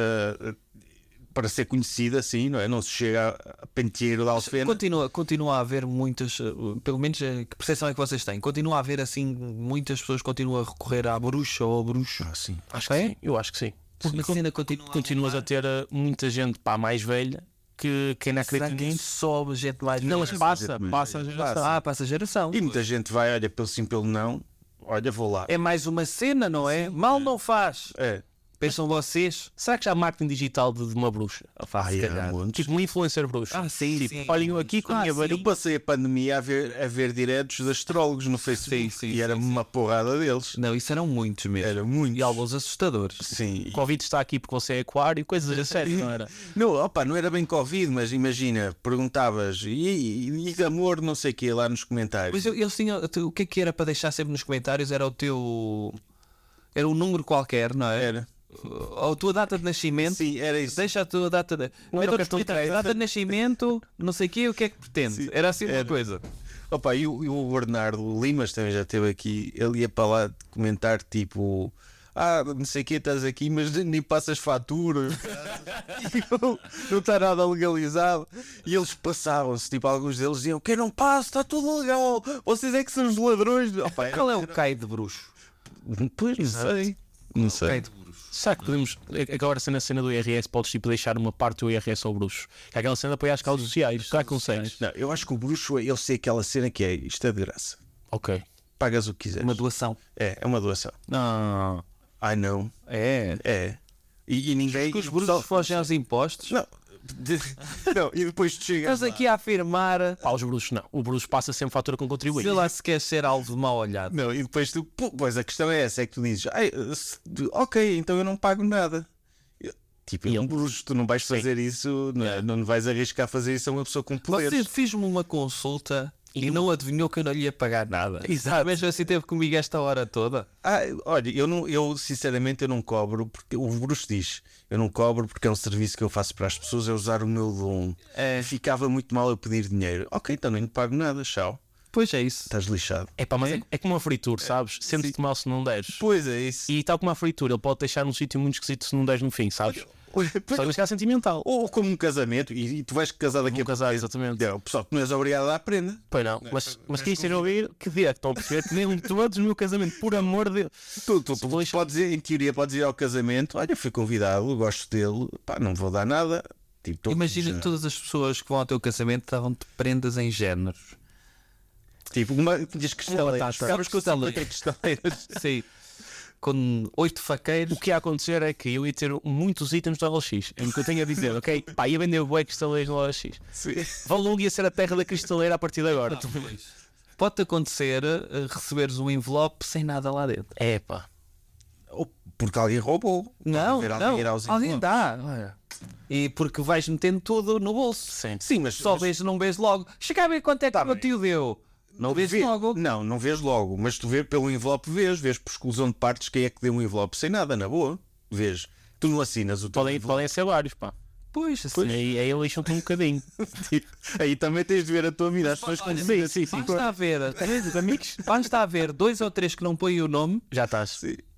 Para ser conhecido assim, não é? Não se chega a penteiro de Alfena. Continua, continua a haver muitas, eh, pelo menos eh, que percepção é que vocês têm? Continua a haver assim, muitas pessoas continuam a recorrer à bruxa ou ao bruxo? Ah, sim. Acho que sim, eu acho que sim. Porque a cena continua Continuas a ter uh, muita gente pá, mais velha que, que ainda Será acredita que nisso. sobe gente mais Não, mas velha? passa, mas- passa a geração. Ah, passa a geração. E muita gente vai, olha, pelo sim, pelo não. Olha, vou lá. É mais uma cena, não é? Mal não faz. É. Pensam vocês? Será que já há marketing digital de, de uma bruxa? Ah, se é, calhar. montes. Tipo um influencer bruxa. Ah, sim, tipo, sim. olhem eu aqui com a Ah, minha sim. varinha. Eu passei a pandemia a ver, a ver diretos de astrólogos no Facebook Sim, sim, e era sim, uma porrada deles. Não, isso eram muitos mesmo. Era muito. E alguns assustadores. Sim. O Covid está aqui porque você é aquário, coisas a sério, não era? Não, opa, não era bem Covid, mas imagina, perguntavas e, e, e de amor, não sei o que, lá nos comentários. Mas eu- eles tinham. O que é que era para deixar sempre nos comentários? Era o teu. Era um número qualquer, não é? Era. Ou a tua data de nascimento. Sim, era isso. Deixa a tua data de. Não era o Então, cartão de escrita, crédito. data de nascimento, não sei o quê, o que é que pretende? Sim, Era assim uma era. coisa. Opa, e o, e o Bernardo Limas também já esteve aqui. Ele ia para lá comentar tipo: Ah, não sei o que, estás aqui, mas nem passas fatura. não, não está nada legalizado. E eles passavam-se, tipo, alguns deles diziam: Quem não passa, está tudo legal. Vocês é que são os ladrões. Opa, era- Qual é o caio de bruxo? Pois não sei. Não sei. Caio de bruxo. Será que podemos. Agora, sendo a cena do I R S, podes tipo, deixar uma parte do I R S ao bruxo? Que é aquela cena para ir às causas sociais. Será que consegues? Não, eu acho que o bruxo, ele sei aquela cena que é: Isto é de graça. Ok. Pagas o que quiseres. Uma doação. É, é uma doação. Não. Ai não. É. É. E, e ninguém. Que os e o bruxos pessoal- fogem aos impostos. Não. De- não, e depois tu chegas. Estás lá. aqui a afirmar. Pá, os bruxos não. O bruxo passa sempre fatura com contribuinte. Sei lá se queres ser alvo de mal olhado. Não, e depois tu. pô, Pois a questão é essa: é que tu dizes, "Ai, se- ok, então eu não pago nada. Eu- Tipo, E um ele- bruxo, tu não vais fazer isso, não, é? não vais arriscar fazer isso a uma pessoa com Você poderes. fez-me uma consulta e, E não adivinhou que eu não lhe ia pagar nada. Exato. Mesmo assim teve comigo esta hora toda. Ah, olha, eu, não, eu sinceramente eu não cobro, porque o bruxo diz, eu não cobro porque é um serviço que eu faço para as pessoas, é usar o meu dom. É. Ficava muito mal eu pedir dinheiro. Ok, então nem lhe pago nada, tchau. Pois é isso. Estás lixado. É pá, mas é, é como uma fritura, sabes? Sentes-te mal se não deres. Pois é isso. E tal como a fritura, ele pode deixar num sítio muito esquisito se não deres no fim, sabes? Só que ficar sentimental. Ou como um casamento, e, e tu vais casar daqui Vou casar, exatamente. É, o pessoal que não és obrigado a dar prenda. Pois não, mas, mas quem esteja a ouvir, que dia que estão a perceber que nem todos no meu casamento, por amor de Deus. Tu, tu, tu podes ir, em teoria, podes ir ao casamento. Olha, fui convidado, gosto dele, pá, não vou dar nada. Tipo, todos Imagina já- que todas as pessoas que vão ao teu casamento estavam-te prendas em géneros. Tipo, uma, tinhas cristaleiras. Ficavas com cinquenta cristaleiras. Sim. Com oito faqueiros. O que ia acontecer é que eu ia ter muitos itens do L X. É o que eu tenho a dizer, ok? Pá, ia vender bué cristaleiros no L X. Valongo ia ser a terra da cristaleira a partir de agora. Pode acontecer uh, receberes um envelope sem nada lá dentro. É pá. Ou porque alguém roubou. Não, Ver alguém não. ir aos Alguém envelopes. dá. Olha. E porque vais metendo tudo no bolso. Sim. Sim, mas Só vês, não vês logo. Chega a ver quanto é que Tá o meu bem. tio deu. Não vês Vê- logo. Não, não vês logo. Mas tu vês pelo envelope, vês. Vês por exclusão de partes quem é que deu um envelope sem nada, na boa. Vês. Tu não assinas o teu Podem, envelope. podem ser vários, pá. Pois, assim. Aí, aí lixam-te um bocadinho. Aí também tens de ver a tua vida. As pessoas Olha, que sim, sim. Basta haver três amigos, basta haver dois ou três que não põem o nome, Já estás.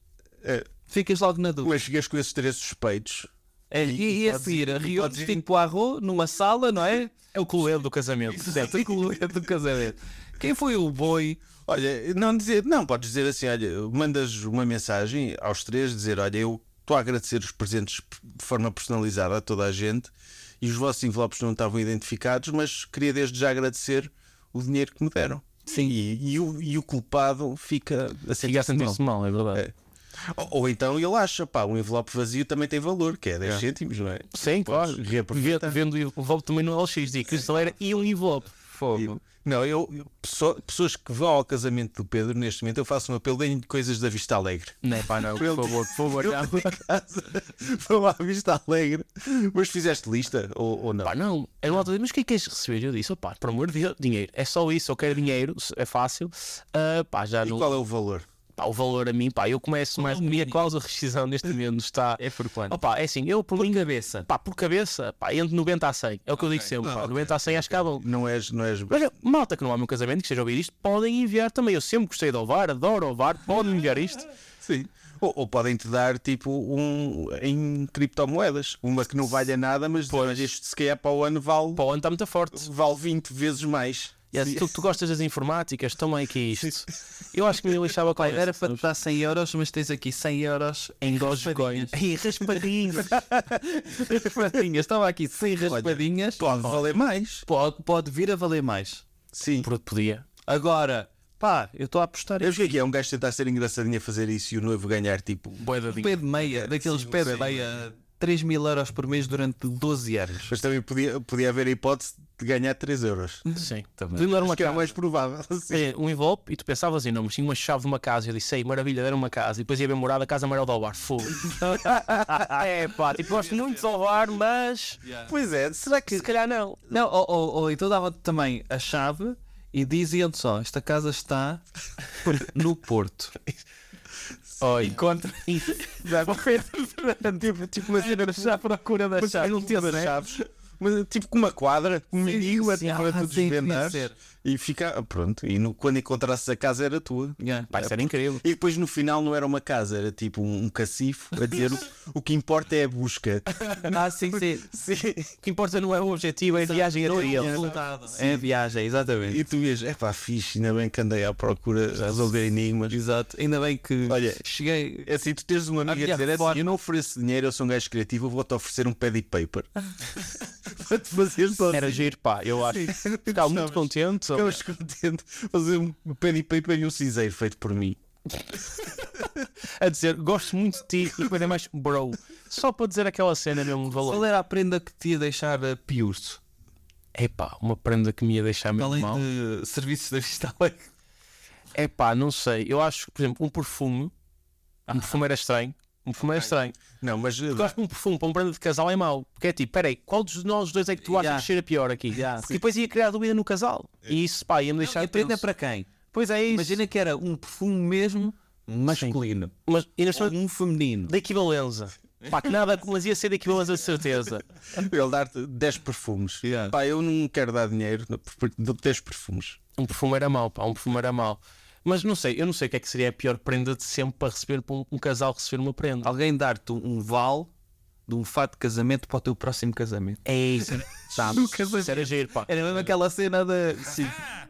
ficas logo na dúvida. Mas chegas com esses três suspeitos. É, e, e a seguir, reúnes tipo Poirot numa sala, não é? É o Cluedo do casamento. Certo, incluído do casamento. Quem foi o boi? Olha, não dizer, não, podes dizer assim, olha, mandas uma mensagem aos três, dizer, olha, eu estou a agradecer os presentes de forma personalizada a toda a gente e os vossos envelopes não estavam identificados, mas queria desde já agradecer o dinheiro que me deram. Sim. E, e, o, e o culpado fica a Fica a sentir-se mal. sentir-se mal, é verdade. É. Ou, ou então ele acha, pá, um envelope vazio também tem valor, que é dez cêntimos, não é? Sim, Podes claro. reaproveitar. Vendo o envelope também no L X, digo cristaleira e um envelope. Fogo. Não, eu, eu- pessoa- pessoas que vão ao casamento do Pedro, neste momento, eu faço um apelo, deem coisas da Vista Alegre. Não é pá, não, por favor, por favor. Eu Já. fui a casa, vão à Vista Alegre, mas fizeste lista ou, ou não? Pá, não. A malta diz, mas o que é que queres receber? Eu disse, opá, por amor de Deus, dinheiro. É só isso, eu quero dinheiro, é fácil. Ah, pá, já E não. qual é o valor? Pá, o valor a mim, pá, eu começo mais. A minha causa de rescisão neste momento está. É por quanto? Opá, é assim, eu por, mim, cabeça. pá, por cabeça, pá, entre noventa a cem. É o que eu digo sempre, pá, noventa a cem acho que cá bom. Não és, não és... Mas malta que não há meu casamento, que esteja a ouvir isto, podem enviar também. Eu sempre gostei de ovar, adoro ovar, podem enviar isto. Sim. Ou, ou podem-te dar tipo um em criptomoedas, uma que não valha nada, mas mas isto se calhar para o ano vale, Pá, o ano está muito forte. vale vinte vezes mais. Yes, tu, tu gostas das informáticas, toma aqui isto. Eu acho que me lixava com Era para te dar cem euros, mas tens aqui cem euros em Dogecoin. Em raspadinhas. raspadinhas. Estava aqui cem raspadinhas. Pode valer mais. Pode, pode vir a valer mais. Sim. Porque podia. Agora, pá, eu estou a apostar Eu em o que é que é? Um gajo tentar ser engraçadinho a fazer isso e o noivo ganhar tipo. Boa da pé de meia, daqueles Sim, pé de sim. meia, três mil euros por mês durante doze anos. Mas também podia, podia haver a hipótese de ganhar três euros. Sim, Também. podia dar uma Acho que é o casa. mais provável. Sim. É, um envelope e tu pensavas assim, não, mas tinha uma chave de uma casa. Eu disse, ei, maravilha, era uma casa. E depois ia bem morada a casa amarela do Alvar. Fogo. É pá, tipo, gosto muito de Alvar, mas Pois é, será que. se calhar não. Não, ou, ou, ou então dava-te também a chave e diziam-te só: esta casa está no Porto. Oi. Encontra. tipo, tipo uma cena já procura da chave. Não tinha das chaves. Mas tipo com uma quadra, com um enigma sim, para ah, tu sim, desvendar podia ser. e ficar. Pronto, e no, quando encontrasses a casa era tua. Yeah. Vai ser incrível. E depois no final não era uma casa, era tipo um, um cacifo a dizer o, o que importa é a busca. Ah, sim, sim. Sim. O que importa não é o objetivo, é a viagem até ele. É a viagem, exatamente. E tu vês, é pá, fixe, ainda bem que andei à procura de resolver enigmas. Exato. Ainda bem que Olha, cheguei. É assim, tu tens um amigo a minha dizer, é assim, forma- eu não ofereço dinheiro, eu sou um gajo criativo, eu vou-te oferecer um pad e paper. Para te fazer só Era giro, pá, eu acho. Ficava muito contente. Ficavas contente fazer um pen e paper e um cinzeiro feito por mim. A dizer, gosto muito de ti e depois é mais bro. Só para dizer aquela cena mesmo de Qual valor. era a prenda que te ia deixar uh, piurso? Epá, uma prenda que me ia deixar mesmo Além mal. de serviços da Vista Alegre. Epá, não sei. Eu acho que, por exemplo, um perfume. Um perfume era estranho. Um perfume era estranho. Não, mas Eu acho que um perfume para uma prenda de casal é mau. Porque é tipo, peraí, qual dos nós dois é que tu achas Yeah. que cheira pior aqui? Yeah, Porque depois ia criar dúvida no casal. E isso, pá, ia-me deixar. A prenda é tenso. para quem? Pois é isso. Imagina que era um perfume mesmo masculino. Mas ainda estou Ou um feminino. da equivalência. Pá, que nada, mas ia ser da equivalência de certeza. ele dar-te dez perfumes. Yeah. Pá, eu não quero dar dinheiro, dou-te dez perfumes. Um perfume era mau, pá, um perfume era mau. Mas não sei, eu não sei o que é que seria a pior prenda de sempre para receber, para um, um casal receber uma prenda. Alguém dar-te um vale de um fato de casamento para o teu próximo casamento. É isso. Sabe? Isso era giro, pá. Era mesmo aquela cena de. Sim.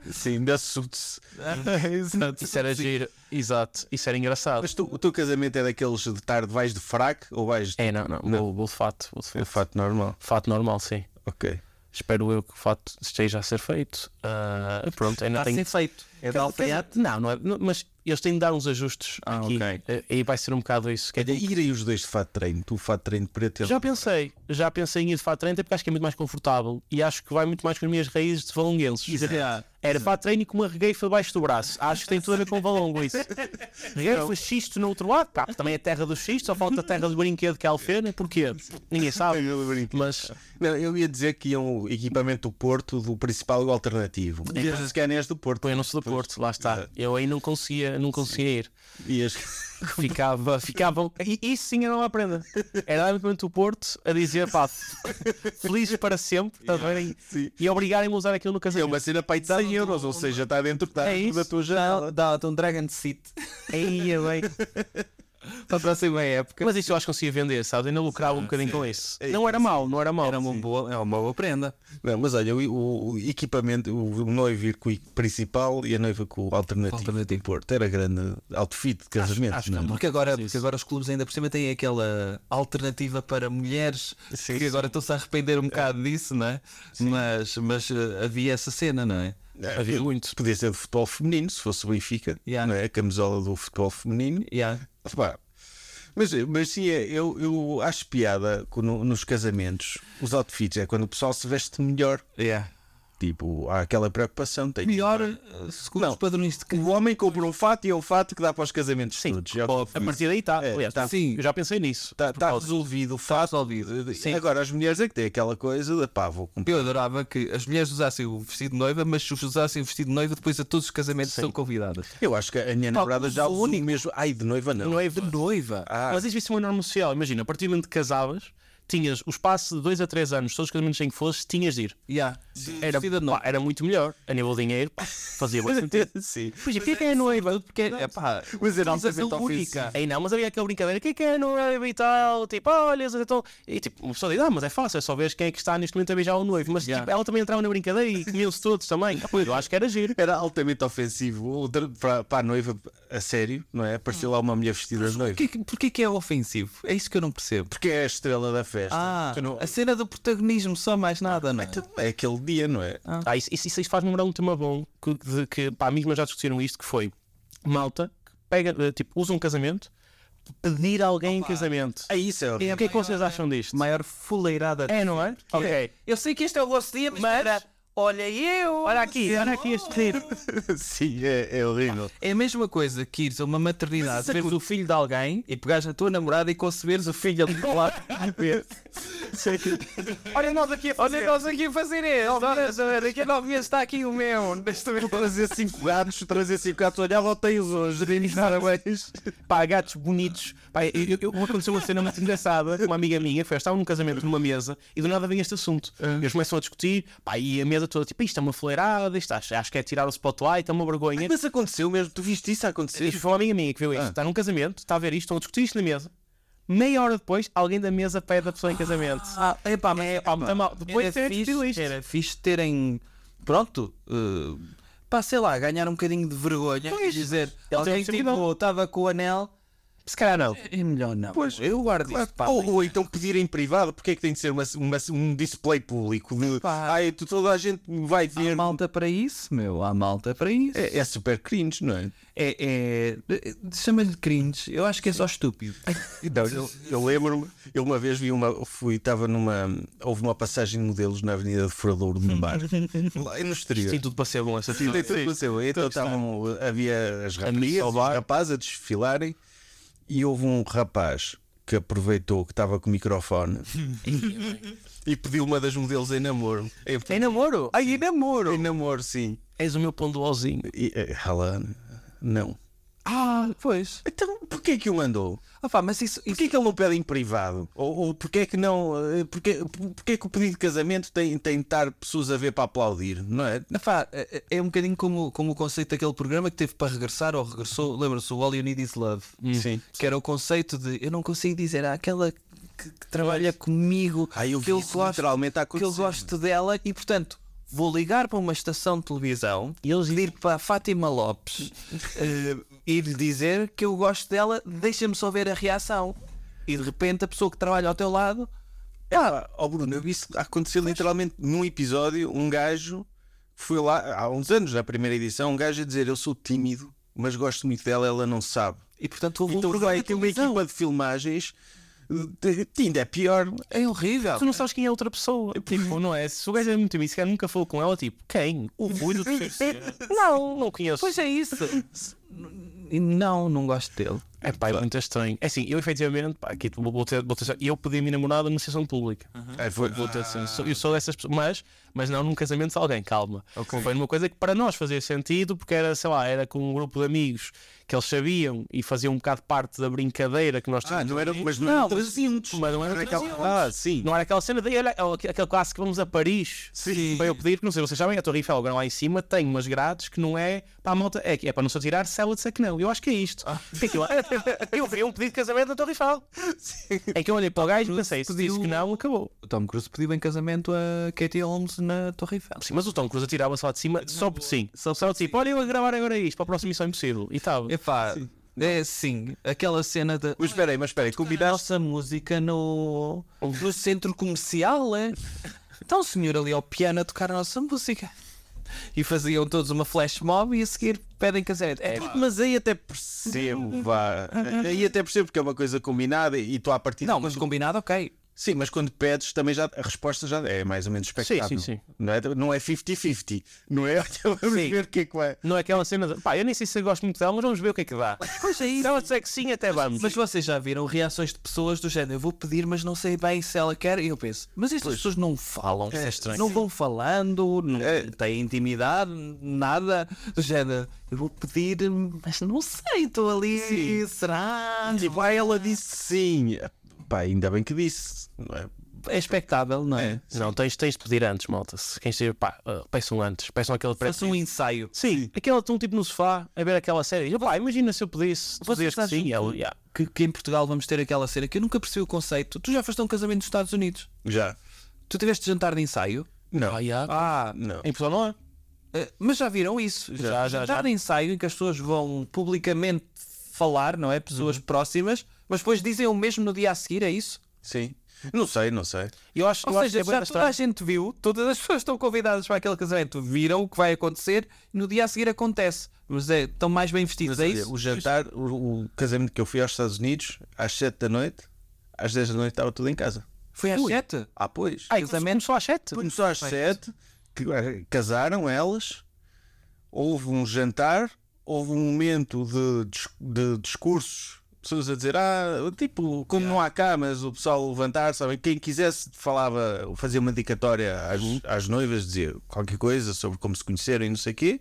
Sim, da suits. Exato. Isso era giro. Exato. Isso era engraçado. Mas tu, o teu casamento é daqueles de tarde, vais de fraque ou vais de É, não, não. Não. Vou, vou de fato. Vou de fato. fato normal? Fato normal, sim. Ok. Espero eu que o fato esteja a ser feito. Ah, pronto, ainda Está a tem... ser feito. É de alfaiate? Não, não é. não, mas eles têm de dar uns ajustes Ah, aqui. ok. Eh, E vai ser um bocado isso. Que é Olha, irem os dois de fato de treino, tu fato de treino preto. ele- Já pensei, já pensei em ir de fato de treino, até porque acho que é muito mais confortável e acho que vai muito mais com as minhas raízes de valonguenses. Yeah. Era fato de treino e com uma regueifa debaixo do braço. Acho que tem tudo a ver com valongo isso. Regueifa, xisto no outro lado, pá, também é terra do xisto, só falta a terra do brinquedo que é a Alfena, porquê? Ninguém sabe. Mas Não, eu ia dizer que iam o equipamento do Porto, do principal e do alternativo. E as canéis do Porto. pô, eu não sou do Porto, lá está. Eu aí não conseguia, não conseguia ir. E as... Ficava, ficavam. E isso sim eu não aprenda. Era realmente o Porto a dizer, pá, felizes para sempre, estás a ver? Sim. E obrigarem-me a usar aquilo no É casamento. uma cena para aí de cem euros, ou seja, está dentro da, É isso. da tua janela. Dá-te um Dragon Seat Aí, é bem. para a próxima época. Mas isso eu acho que conseguia vender, sabes? Ainda lucrava um bocadinho com isso. Não era mau, não era mau. Era uma boa, é uma boa prenda. Não, mas olha, o, o equipamento, o, o noivo ir com o principal e a noiva com o alternativo. Alternativo. do Porto. Era grande outfit de casamento. acho que não é? não. Porque agora, porque agora os clubes ainda por cima têm aquela alternativa para mulheres Sim, que agora estão-se a arrepender um bocado disso, não é? Mas, mas eh, havia essa cena, não é? Havia muito. Podia ser de futebol feminino, se fosse o Benfica, Yeah. não é? A camisola do futebol feminino. Yeah. Pá, Mas, mas sim, é, eu, eu acho piada que no- nos casamentos os outfits é quando o pessoal se veste melhor. Yeah. Tipo, há aquela preocupação. Tem Melhor eh, segundo Não. os padrões de O homem compra um fato e é um fato que dá para os casamentos Sim, todos. Já a partir daí está. É, Aliás, tá. sim, eu já pensei nisso. Está tá resolvido o fato. resolvido. Sim. Agora as mulheres é que têm aquela coisa de pá, vou comprar. Eu adorava que as mulheres usassem o vestido de noiva, mas se usassem o vestido de noiva, depois a todos os casamentos são convidadas. Eu acho que a minha namorada já usou o mesmo. Ai, de noiva não. Não é De noiva. Ah, Mas isso é um enorme social. Imagina, a partir do momento que casavas, tinhas o espaço de dois a três anos, todos os casamentos em que fosses, tinhas de ir. Yeah. Era, Vestida de pá, noiva. era muito melhor. A nível de dinheiro, pá, fazia muito sentido. sim. Pois, e porquê que é noiva? Porque é pá, Mas era utilização altamente única. Aí não, mas havia aquela brincadeira, que é que é noiva e tal, tipo, olha, então... E tipo, uma pessoa diz, ah, mas é fácil, é só ver quem é que está neste momento a beijar o noivo. Mas Yeah. tipo, ela também entrava na brincadeira e comiam-se todos também. Eu acho que era giro. Era altamente ofensivo Outra- para, para a noiva, a sério, não é? Apareceu lá uma mulher vestida de noiva. Porquê, que- porquê que é ofensivo? É isso que eu não percebo. Porque é a estrela da festa. Ah, Tu não- a cena do protagonismo, só mais nada, não é? É aquele dia, não é? Ah, isso, isso, isso faz-me lembrar um tema bom, que, de, que pá, amigos meus já discutiram isto, que foi malta, que pega, eh, tipo, usa um casamento, pedir alguém em casamento. É isso, é E horrível. o que é que vocês acham disto? Maior fuleirada. É, não é? Ok. Eu sei que este é o vosso dia, mas, Mas- olha eu. Olha aqui, olha aqui este pedido. Sim, é, é horrível. É a mesma coisa que ires a uma maternidade, veres o filho de alguém e pegares a tua namorada e conceberes o filho ali do lado. Olha nós aqui a Olha, nós aqui a fazer isso. Olha, daqui a nove meses está aqui o meu. Deixa-te ver. Trazer cinco gatos, trazer cinco gatos, olha, voltei os hoje. Parabéns. Pá, gatos bonitos. Pá, eu, eu, eu- aconteceu uma cena muito engraçada. Uma amiga minha foi, estava num casamento numa mesa e do nada vem este assunto. Eles começam a discutir, pá, e a mesa toda tipo, isto é uma fuleirada, isto acho, acho que é tirar o spotlight, é uma vergonha. Mas aconteceu mesmo, tu viste isso acontecer? E foi uma amiga minha que viu isto. Está num casamento, está a ver isto, estão a discutir isto na mesa. Meia hora depois, alguém da mesa pede a pessoa em casamento. Ah, epá, mas É, pá, muito mal. Depois era de ter discutido fixe, isto. era fixe terem, pronto, uh, pá, sei lá, ganhar um bocadinho de vergonha e dizer, alguém teve tipo, estava com o anel, Se calhar não. é melhor não. Pois, eu guardo isto, pá. Ou, ou então pedir em privado, porque é que tem de ser uma, uma- um display público? De, Pá. ai, tu, toda a gente vai Há ver. malta para isso, meu, há malta para isso. É, é super cringe, não é? É, é, chama-lhe cringe, eu acho que é só estúpido. Não, eu, eu lembro-me, eu uma vez vi uma, fui, estava numa, houve uma passagem de modelos na Avenida de Furadouro, num bar, lá no exterior. Tem tudo para ser bom essa Sim, tem tudo para ser bom. Então estavam, havia as rapazes, os rapazes a desfilarem e houve um rapaz que aproveitou que estava com o microfone e pediu uma das modelos em namoro. Em, Em namoro? Ai, em namoro! Em namoro, sim. És o meu pão do ozinho. E eh, ela, não. Ah, pois. Então porquê é que o mandou? Ah, pá, mas isso, isso Porquê é que ele não pede em privado? Ou, ou porquê é que não. eh, Porquê, porquê é que o pedido de casamento tem, tem de estar pessoas a ver para aplaudir, não é? Epá, é, é um bocadinho como, como o conceito daquele programa que teve para regressar ou regressou, lembra-se, o All You Need Is Love, Sim. que era o conceito de eu não consigo dizer ah, aquela que, que trabalha comigo, Ai, eu que vi eu isso gosto, literalmente a que eu acontecer. gosto dela e portanto vou ligar para uma estação de televisão E eles pedir para a Fátima Lopes uh, ir dizer que eu gosto dela, deixa-me só ver a reação. E de repente a pessoa que trabalha ao teu lado, Ah, ó Bruno, eu vi isso acontecer literalmente num episódio. Um gajo foi lá há uns anos, na primeira edição, um gajo a dizer: eu sou tímido, mas gosto muito dela, ela não sabe. e portanto houve um Então programa vai de ter uma televisão. equipa de filmagens, de- de- ainda é pior. É horrível. Tu não sabes quem é a outra pessoa. Tipo, não é? Se o gajo é muito tímido, se calhar nunca falou com ela, tipo, quem? O Rui do terceiro C. Não, não conheço. Pois é isso. E não, não gosto dele. É pá, é muito estranho. É assim, eu efetivamente, pá, aqui vou ter, vou ter, eu pedi a minha namorada numa sessão pública. É, foi, Vou ter, assim, sou- eu sou dessas pessoas, mas, mas não num casamento de alguém, calma. Foi numa coisa que para nós fazia sentido, porque era, sei lá, era com um grupo de amigos que eles sabiam e faziam um bocado parte da brincadeira que nós Ah, tínhamos. não era, mas não, Não, eram trezentos. mas não era Não era aquela- trezentos. Ah, sim. Não era aquela cena de olha, aquele clássico que vamos a Paris. Sim. Para eu pedir, não sei, vocês sabem, a Torre Eiffel agora lá em cima tem umas grades que não é para a malta, é, que é para não se atirar se ela disser que não. Eu acho que é isto. Porque aquilo- eu queria um pedido de casamento da Torre Eiffel. É que eu olhei para o gajo e pensei, se disse que não, acabou. O Tom Cruise pediu em casamento a Katie Holmes na Torre Eiffel. Sim, mas o Tom Cruise atirava-se lá de cima só por sim. Só, só tipo, olha eu a gravar agora isto para a próxima Missão Impossível. E tal. Epá, é sim, aquela cena de Mas espera aí, mas espera aí, a combinaste. nossa música no, no centro comercial, é? Então o senhor ali ao piano a tocar a nossa música. E faziam todos uma flash mob e a seguir pedem casamento. É, Mas aí até percebo, vá. Aí até percebo porque é uma coisa combinada e tu à partida. não, mas quando- combinado, ok. Sim, mas quando pedes também já a resposta já é mais ou menos expectável. Sim, sim, sim. Não é, não é cinquenta cinquenta. Não é? Vamos Sim. ver o que é que vai. Não é aquela cena de, pá, eu nem sei se eu gosto muito dela, mas vamos ver o que é que dá. Pois é isso. Se ela disser que sim, até vamos. Mas vocês já viram reações de pessoas do género, eu vou pedir, mas não sei bem se ela quer. E eu penso, mas estas pessoas não falam, É estranho. não vão falando, não É. têm intimidade, nada. Do género, eu vou pedir, mas não sei, estou ali, será? Tipo, ah, ela disse sim. Pá, ainda bem que disse. Não é? É expectável, não é? Não, tens, tens de pedir antes, malta. Se quem esteja, pá, uh, peçam antes. Peçam aquele pré. Faça um ensaio. Sim, aquele tão tipo no sofá a ver aquela série. Eu, pá, imagina se eu pedisse, tu Vocês dizias que acham sim. Ela, yeah. Que, que em Portugal vamos ter aquela cena que eu nunca percebi o conceito. Tu já foste a um casamento nos Estados Unidos? Já. Tu tiveste jantar de ensaio? Não. Ah, yeah. Ah, Não. Em Portugal não é? eh, mas já viram isso? Já, já, jantar já. de ensaio em que as pessoas vão publicamente falar, não é? Pessoas próximas, mas depois dizem o mesmo no dia a seguir, é isso? Sim. Não sei, não sei. Eu acho, Ou eu acho seja, que é já bué toda a estranho. gente viu, todas as pessoas que estão convidadas para aquele casamento viram o que vai acontecer e no dia a seguir acontece. Mas é, estão mais bem vestidos, é Olha, isso? O jantar, o, o casamento que eu fui aos Estados Unidos, às sete da noite, às dez da noite estava tudo em casa. Foi às sete? Ah, pois. Ai, casamento- começou às sete. Começou às sete, que, eh, casaram elas, houve um jantar, houve um momento de, dis- de discursos, pessoas a dizer, ah, tipo, como não há cá, mas o pessoal levantar, sabe? Quem quisesse falava, fazia uma dedicatória às, às noivas, dizia qualquer coisa sobre como se conheceram e não sei o quê.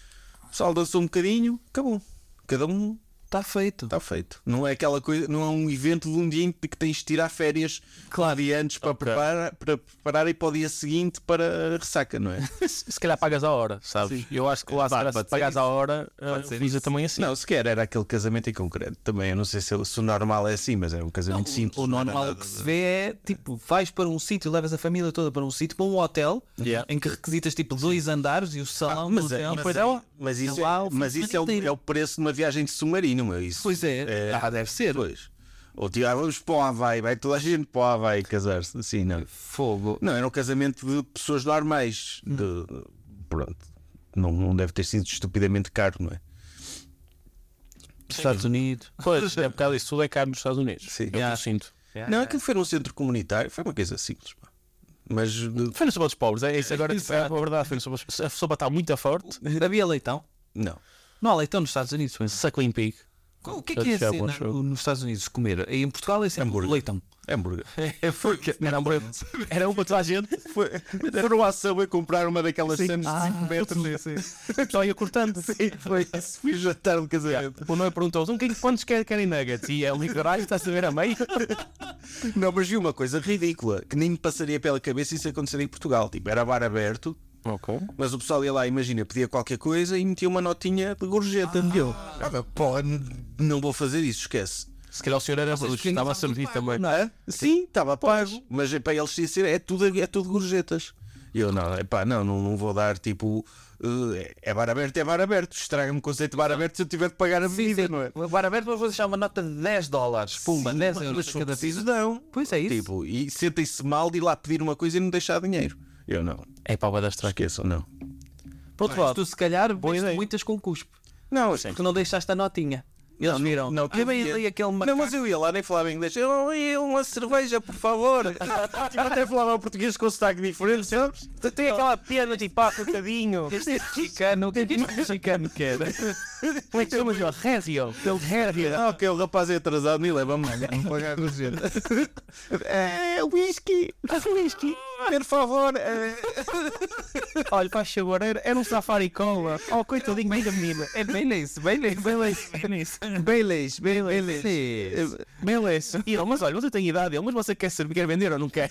O pessoal dançou um bocadinho, acabou. Cada um Está feito. está feito. Não é aquela coisa, não é um evento de um dia em que tens de tirar férias claro e antes para, preparar, para preparar e para o dia seguinte para a ressaca, não é? Se, se calhar pagas a hora, sabes? Eu acho que lá se, Vá, calhar, se pode ser pagas isso. a hora, Pode uh, ser visa também assim. Não, sequer era aquele casamento em concreto. Também eu não sei se, se o normal é assim, mas é um casamento simples. O não era normal nada que de- se vê é tipo, vais para um sítio, levas a família toda para um sítio, para um hotel, Yeah. em que requisitas tipo dois andares e o salão Ah, mas, do é, hotel. mas, Pois é, é, mas isso, lá é, o fim mas de isso é, o, semana inteiro. é o preço de uma viagem de submarino, meu. Isso. Pois é. É. Ah, deve ser. Pois. Ou tipo, ah, vamos para o Havaí, vai toda a gente para o Havaí casar-se. Assim, não. Fogo. Não, era um casamento de pessoas normais. De, pronto. Não, não deve ter sido estupidamente caro, não é? Estados Unidos. Pois, é um bocado isso, tudo é caro nos Estados Unidos. Sim. É o que eu sinto. Não, aquilo foi num centro comunitário, foi uma coisa simples. Pá. Mas de- Foi no sopa dos pobres, é isso agora. É a verdade, foi no sopa, a sopa está muito forte. Havia leitão? não. Não há leitão nos Estados Unidos. Mas... Suckling pig. O que é que é Já assim bom show. nos Estados Unidos comer? Em Portugal é sempre Hambúrguer. leitão. Hambúrguer. É porque... Era um branco. Era uma toda a gente. Foi, foram à Subway comprar uma daquelas cenas de cinco metros. Só ia cortando. Sim, foi. Fui jantar de casamento. O Noé perguntou: então, quem- quantos querem, querem nuggets? E é um caralho, está a saber a meio. Não, mas vi uma coisa ridícula que nem me passaria pela cabeça isso acontecer em Portugal. Tipo, era bar aberto, Ok. mas o pessoal ia lá, imagina, pedia qualquer coisa e metia uma notinha de gorjeta. E eu, ah, mas, pô, n- não vou fazer isso, esquece. Se calhar o senhor era bruxo, estava a servir também. Não é? Sim, estava pago. Mas é para eles dizer, é tudo, é tudo gorjetas. E eu não, epá, não, não, não vou dar tipo. Uh, é bar aberto, é bar aberto. Estraga-me o conceito de bar aberto se eu tiver de pagar a bebida, não é? O bar aberto, vou deixar uma nota de dez dólares. Pumba, Sim, dez mas euros sou cada preciso pizza. não. Pois é isso. Tipo, e sentem-se mal de ir lá pedir uma coisa e não deixar dinheiro. Eu não. É pá, vai dar estranho. Esqueçam, não. Por outro Mas lado, tu se calhar Boa viste ideia. muitas com cuspe. Não, Porque não deixaste a notinha. Eles Não, viram. não, Olha bem queria. ali aquele Não, macaco. mas eu ia lá, nem falava inglês. Eu ia uma cerveja, por favor. Tipo, até falava português com sotaque diferente, sabes? tem aquela pena tipo, ah, coitadinho. Este é mexicano. O que é que este mexicano quer? Como é que se chama, João? Régio. Pelo Régio. Ah, ok, o rapaz é atrasado, me leva-me lá. Não pagar o jeito. É, whisky. Whisky. Por favor. É... Olha, faz favor, era, era um safari cola. Oh, coitadinho, bem da menina. É Baileys, Baileys. Baileys, Baileys. Baileys, Baileys. Baileys. E ele, mas olha, você tem idade. Ele, mas você quer saber, quer vender ou não quer?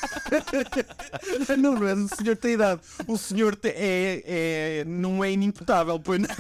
Não, não é, o senhor tem idade. O senhor te- é, é, não é inimputável, pois não.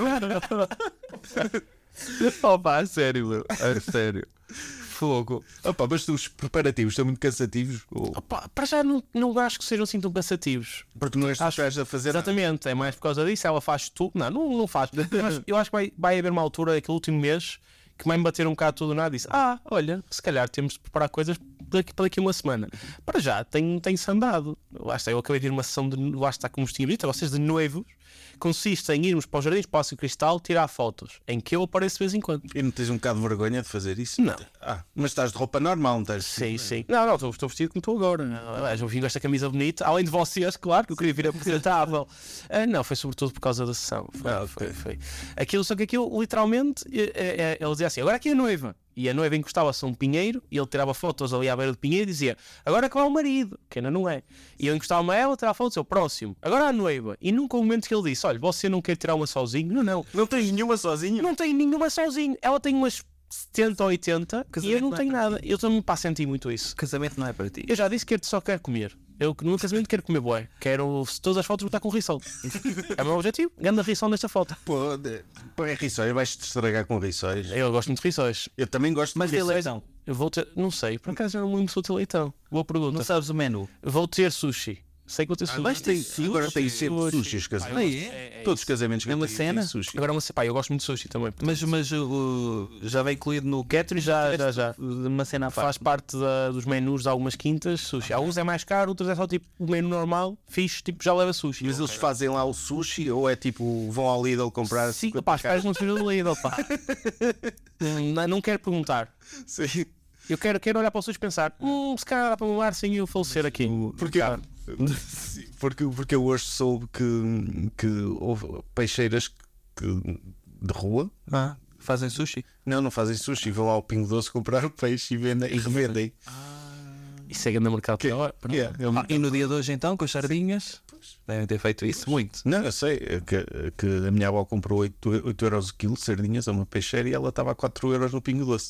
Oh pá, a sério, meu. A sério. Fogo. Opa, mas os preparativos são muito cansativos. Ou- Opa, para já não, não acho que sejam assim tão cansativos. Porque não és tu que estás a fazer nada. Exatamente, é mais por causa disso. Ela faz tudo. Não, não, não faz. Eu acho, eu acho que vai, vai haver uma altura, aquele último mês, que vai me bater um bocado tudo nada e disse: Ah, olha, se calhar temos de preparar coisas daqui, para daqui a uma semana. Para já, tem- tem-se andado. Lá está, eu acabei de ir uma sessão de. Lá está, como vos tinha dito, a vocês de noivos. Consiste em irmos para os jardins, para o Cristal, tirar fotos, em que eu apareço de vez em quando. E não tens um bocado de vergonha de fazer isso? Não. Ah, mas estás de roupa normal, não estás? Sim, sim. Não, não, estou, estou vestido como estou agora. Aliás, eu vim com esta camisa bonita, além de vocês, claro, que eu queria vir apresentável. Ah, não, foi sobretudo por causa da sessão. Foi, Ah, ok. foi, foi. Aquilo, só que aquilo, literalmente, é, é, é, ele dizia assim: agora aqui é a noiva. E a noiva encostava-se a um pinheiro e ele tirava fotos ali à beira do pinheiro e dizia: agora que vai o marido, que ainda não é. E eu encostava-me a ela, tirava fotos, eu próximo, agora a noiva. E nunca o momento que ele disse: olha, você não quer tirar uma sozinho? Não, não. Não tens nenhuma sozinho? Não tenho nenhuma sozinho. Ela tem umas setenta ou oitenta e eu não tenho nada. Eu também para sentir muito isso. Casamento não é para ti. Eu já disse que só quero comer. Eu no casamento quero comer bué. Quero se todas as fotos botar com risol. É o meu objetivo. Ganda risol nesta foto. Pô, de- pô, é rissóis, vais-te estragar com rissóis. Eu gosto muito de risóis. Eu também gosto Mas de de rissóis. leitão. Eu vou ter. Não sei, por acaso eu não me sou de leitão. Boa pergunta. Não sabes o menu. Vou ter sushi. Sei que vou ter sushi. Mas tem, agora tem sempre sushi os casamentos. Ah, é? Todos os casamentos que É uma têm- cena? têm sushi. Agora, mas, pá, eu gosto muito de sushi também. Mas, mas uh, já vem incluído no catering? Já, já, já. Uma cena à Faz parte. parte da- dos menus de algumas quintas, sushi. Alguns é mais caro, outros é só tipo o menu normal, fixe, tipo já leva sushi. Mas eles fazem lá o sushi ou é tipo, vão ao Lidl comprar Sim, cinquenta pá, espero que não seja do Lidl, pá. não, não quero perguntar. Sim. Eu quero, quero olhar para o sushi e pensar: hum, se calhar dá para mamar sem eu falecer aqui. Porque, Sim, porque, porque eu hoje soube que, que houve peixeiras que, de rua. Ah, fazem sushi. Não, não fazem sushi, vão ao Pingo Doce comprar o peixe e vendem e revendem. Isso é grande mercado para lá. Que é, é uma- Ah, e no dia de hoje então, com as sardinhas, devem ter feito isso muito. Não, eu sei é que, que a minha avó comprou oito euros o quilo de sardinhas a uma peixeira e ela estava a quatro euros no Pingo Doce.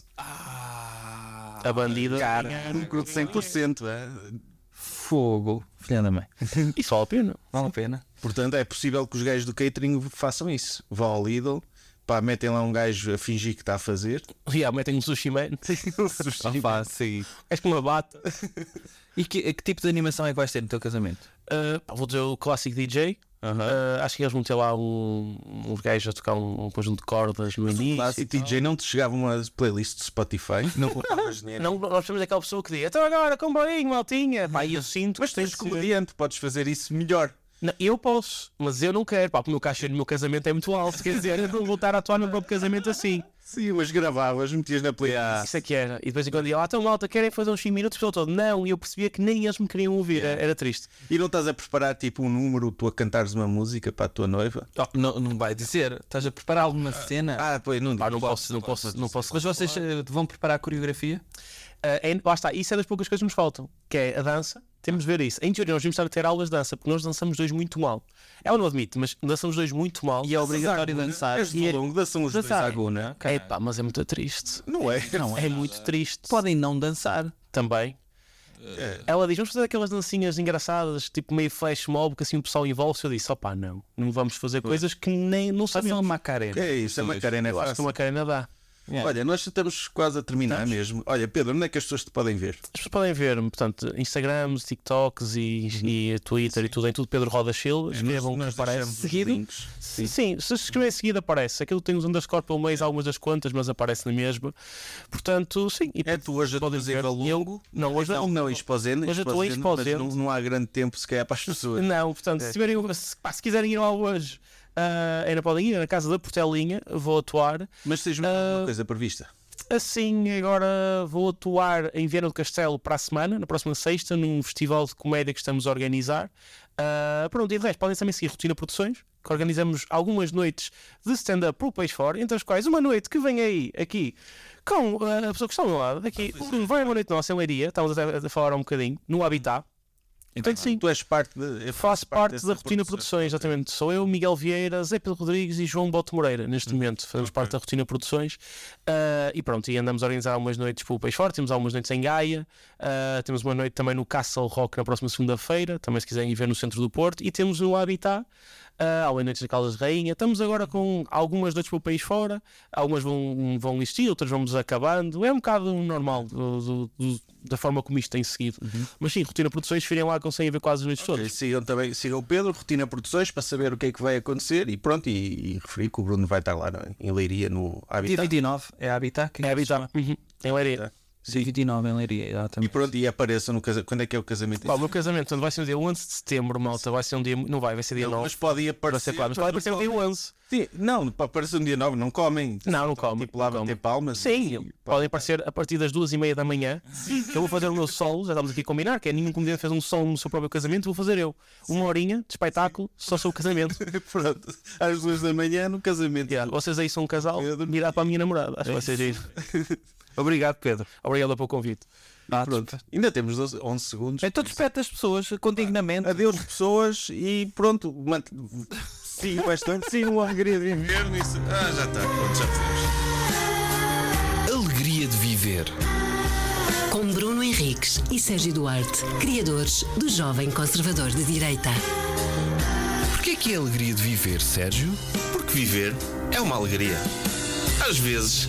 A bandida. Lucro de cem por cento. É? Fogo, filha da mãe. Isso vale a pena. Vale a pena. Portanto, é possível que os gajos do catering façam isso. Vão ao Lidl, pá, metem lá um gajo a fingir que está a fazer. E ah, metem um sushi man. Sushi. Opa, sim. És com uma bata. E que, que tipo de animação é que vais ter no teu casamento? Uh, pá, vou dizer o clássico D J. Uh, acho que eles vão ter lá um, uns gajos a tocar um, um conjunto de cordas no início. Clássico D J, não te chegava uma playlist de Spotify? Não contavas dinheiro. Não, nós temos aquela pessoa que diz: então agora, comboinho, maltinha. Pá, e eu sinto. Mas tens comediante, podes fazer isso melhor. Não, eu posso, mas eu não quero. Pá, porque o meu cachê no meu casamento é muito alto. Quer dizer, eu não vou estar a atuar no meu próprio casamento assim. Sim, mas gravavas, metias na playlist. Isso é que era. E depois quando ia lá, então malta, querem fazer uns cinco minutos? O pessoal todo, não. E eu percebia que nem eles me queriam ouvir. Era, era triste. E não estás a preparar tipo um número, tu a cantares uma música para a tua noiva? Oh, não, não vai dizer. Estás a preparar alguma cena? Ah, pois não, Pá, não posso, não posso, não posso. Mas vocês eh, vão preparar a coreografia? Uh, é, lá está, isso é das poucas coisas que nos faltam, que é a dança. Temos de ver isso. Em teoria, nós vamos estar a ter aulas de dança, porque nós dançamos dois muito mal. Ela não admite, mas dançamos dois muito mal. E é obrigatório dançar. És de longo, dançam os dois Dançar. Aguna. É pá, mas é muito triste. Não é? Não É muito triste. Podem não dançar. Também. Ela diz: vamos fazer aquelas dancinhas engraçadas, tipo meio flash mob, que assim o pessoal envolve. Eu disse: opá, não. Não vamos fazer coisas que nem não Façam a sabemos. Macarena. É isso, é uma carena, é Eu acho que fácil. uma carena dá. Yeah. Olha, nós estamos quase a terminar Estamos? mesmo. Olha, Pedro, onde é que as pessoas te podem ver? As pessoas podem ver, portanto, Instagrams, TikToks e, e Twitter e tudo, em tudo Pedro Rodas Silva. Escrevam o que aparece deixamos os seguido. links. Sim. Sim, se escrever em seguida aparece. Aquilo tem os underscore pelo meio, algumas das contas, mas aparece na mesma. Portanto, sim. E É tu hoje a podem dizer ver. Valongo? Eu, não, hoje Não, não, Exposene. Hoje eu estou em Exposene, Exposene. mas não, não há grande tempo sequer para as pessoas. Não, portanto, se, tiverem, se, pá, se quiserem ir lá hoje, uh, ainda podem ir na Casa da Portelinha, vou atuar. Mas tens uma Ah, coisa prevista. Assim, agora vou atuar em Viana do Castelo para a semana, na próxima sexta, num festival de comédia que estamos a organizar. Uh, pronto, e de resto, podem também seguir Rotina Produções, que organizamos algumas noites de stand-up para o País Fora, entre as quais uma noite que vem aí, aqui, com uh, a pessoa que está ao meu lado, aqui, vai uma noite nossa em Leiria, estamos a, a falar um bocadinho, no Habitat. Portanto, sim, Tu és parte de. eu faço parte dessa da Rotina produção. Produções, exatamente. Sou eu, Miguel Vieira, Zé Pedro Rodrigues e João Boto Moreira. Neste momento fazemos parte da Rotina Produções. Uh, e pronto, e andamos a organizar algumas noites para o País Forte. Temos algumas noites em Gaia. Uh, temos uma noite também no Castle Rock na próxima segunda-feira. Também se quiserem ir ver no centro do Porto. E temos no Habitat. Uh, algumas noites na Caldas de Rainha. Estamos agora com algumas noites para o País Fora. Algumas vão, vão existir, outras vamos acabando. É um bocado normal do, do, do, da forma como isto tem seguido. Uhum. Mas sim, Rotina Produções, virem lá, conseguem ver quase as noites Ok, todas. sigam também, sigam o Pedro, Rotina Produções, para saber o que é que vai acontecer e pronto, e, e referir que o Bruno vai estar lá no- em Leiria, no Dia Habitat. vinte e nove é Habitat. que É Habitat. Uhum. Em Leiria. Tá. Dia vinte e nove em Leiria, E exatamente. pronto, e apareçam no casamento. Quando é que é o casamento? Pá, o meu casamento portanto, vai ser no dia onze de setembro, malta. Vai ser um dia. Não vai, vai ser dia Não, nove. mas pode Vai aparecer. ser claro, mas pode aparecer no dia onze. Sim, não, para aparecer um dia nove, não comem. Não, não comem. Tipo lá não bater comem. palmas. Sim, podem aparecer a partir das duas e meia da manhã. Eu vou fazer o meu solo, já estamos aqui a combinar, que é nenhum comediante fez um solo no seu próprio casamento, vou fazer eu. Uma horinha de espetáculo, só sobre o casamento. Pronto, às duas da manhã no casamento. Yeah, vocês aí são um casal, virar para a minha namorada. Acho que vai ser giro. Obrigado, Pedro. Obrigado pelo convite. Ah, Pronto, ainda temos doze, onze segundos. Então despete as pessoas com dignamente. Adeus, pessoas, e pronto. mant- Sim, bastante. Sim, uma alegria de viver nisso. Ah, já está, pronto, já fizemos. Alegria de viver. Com Bruno Henriques e Sérgio Duarte, criadores do Jovem Conservador de Direita. Porquê que é alegria de viver, Sérgio? Porque viver é uma alegria. Às vezes.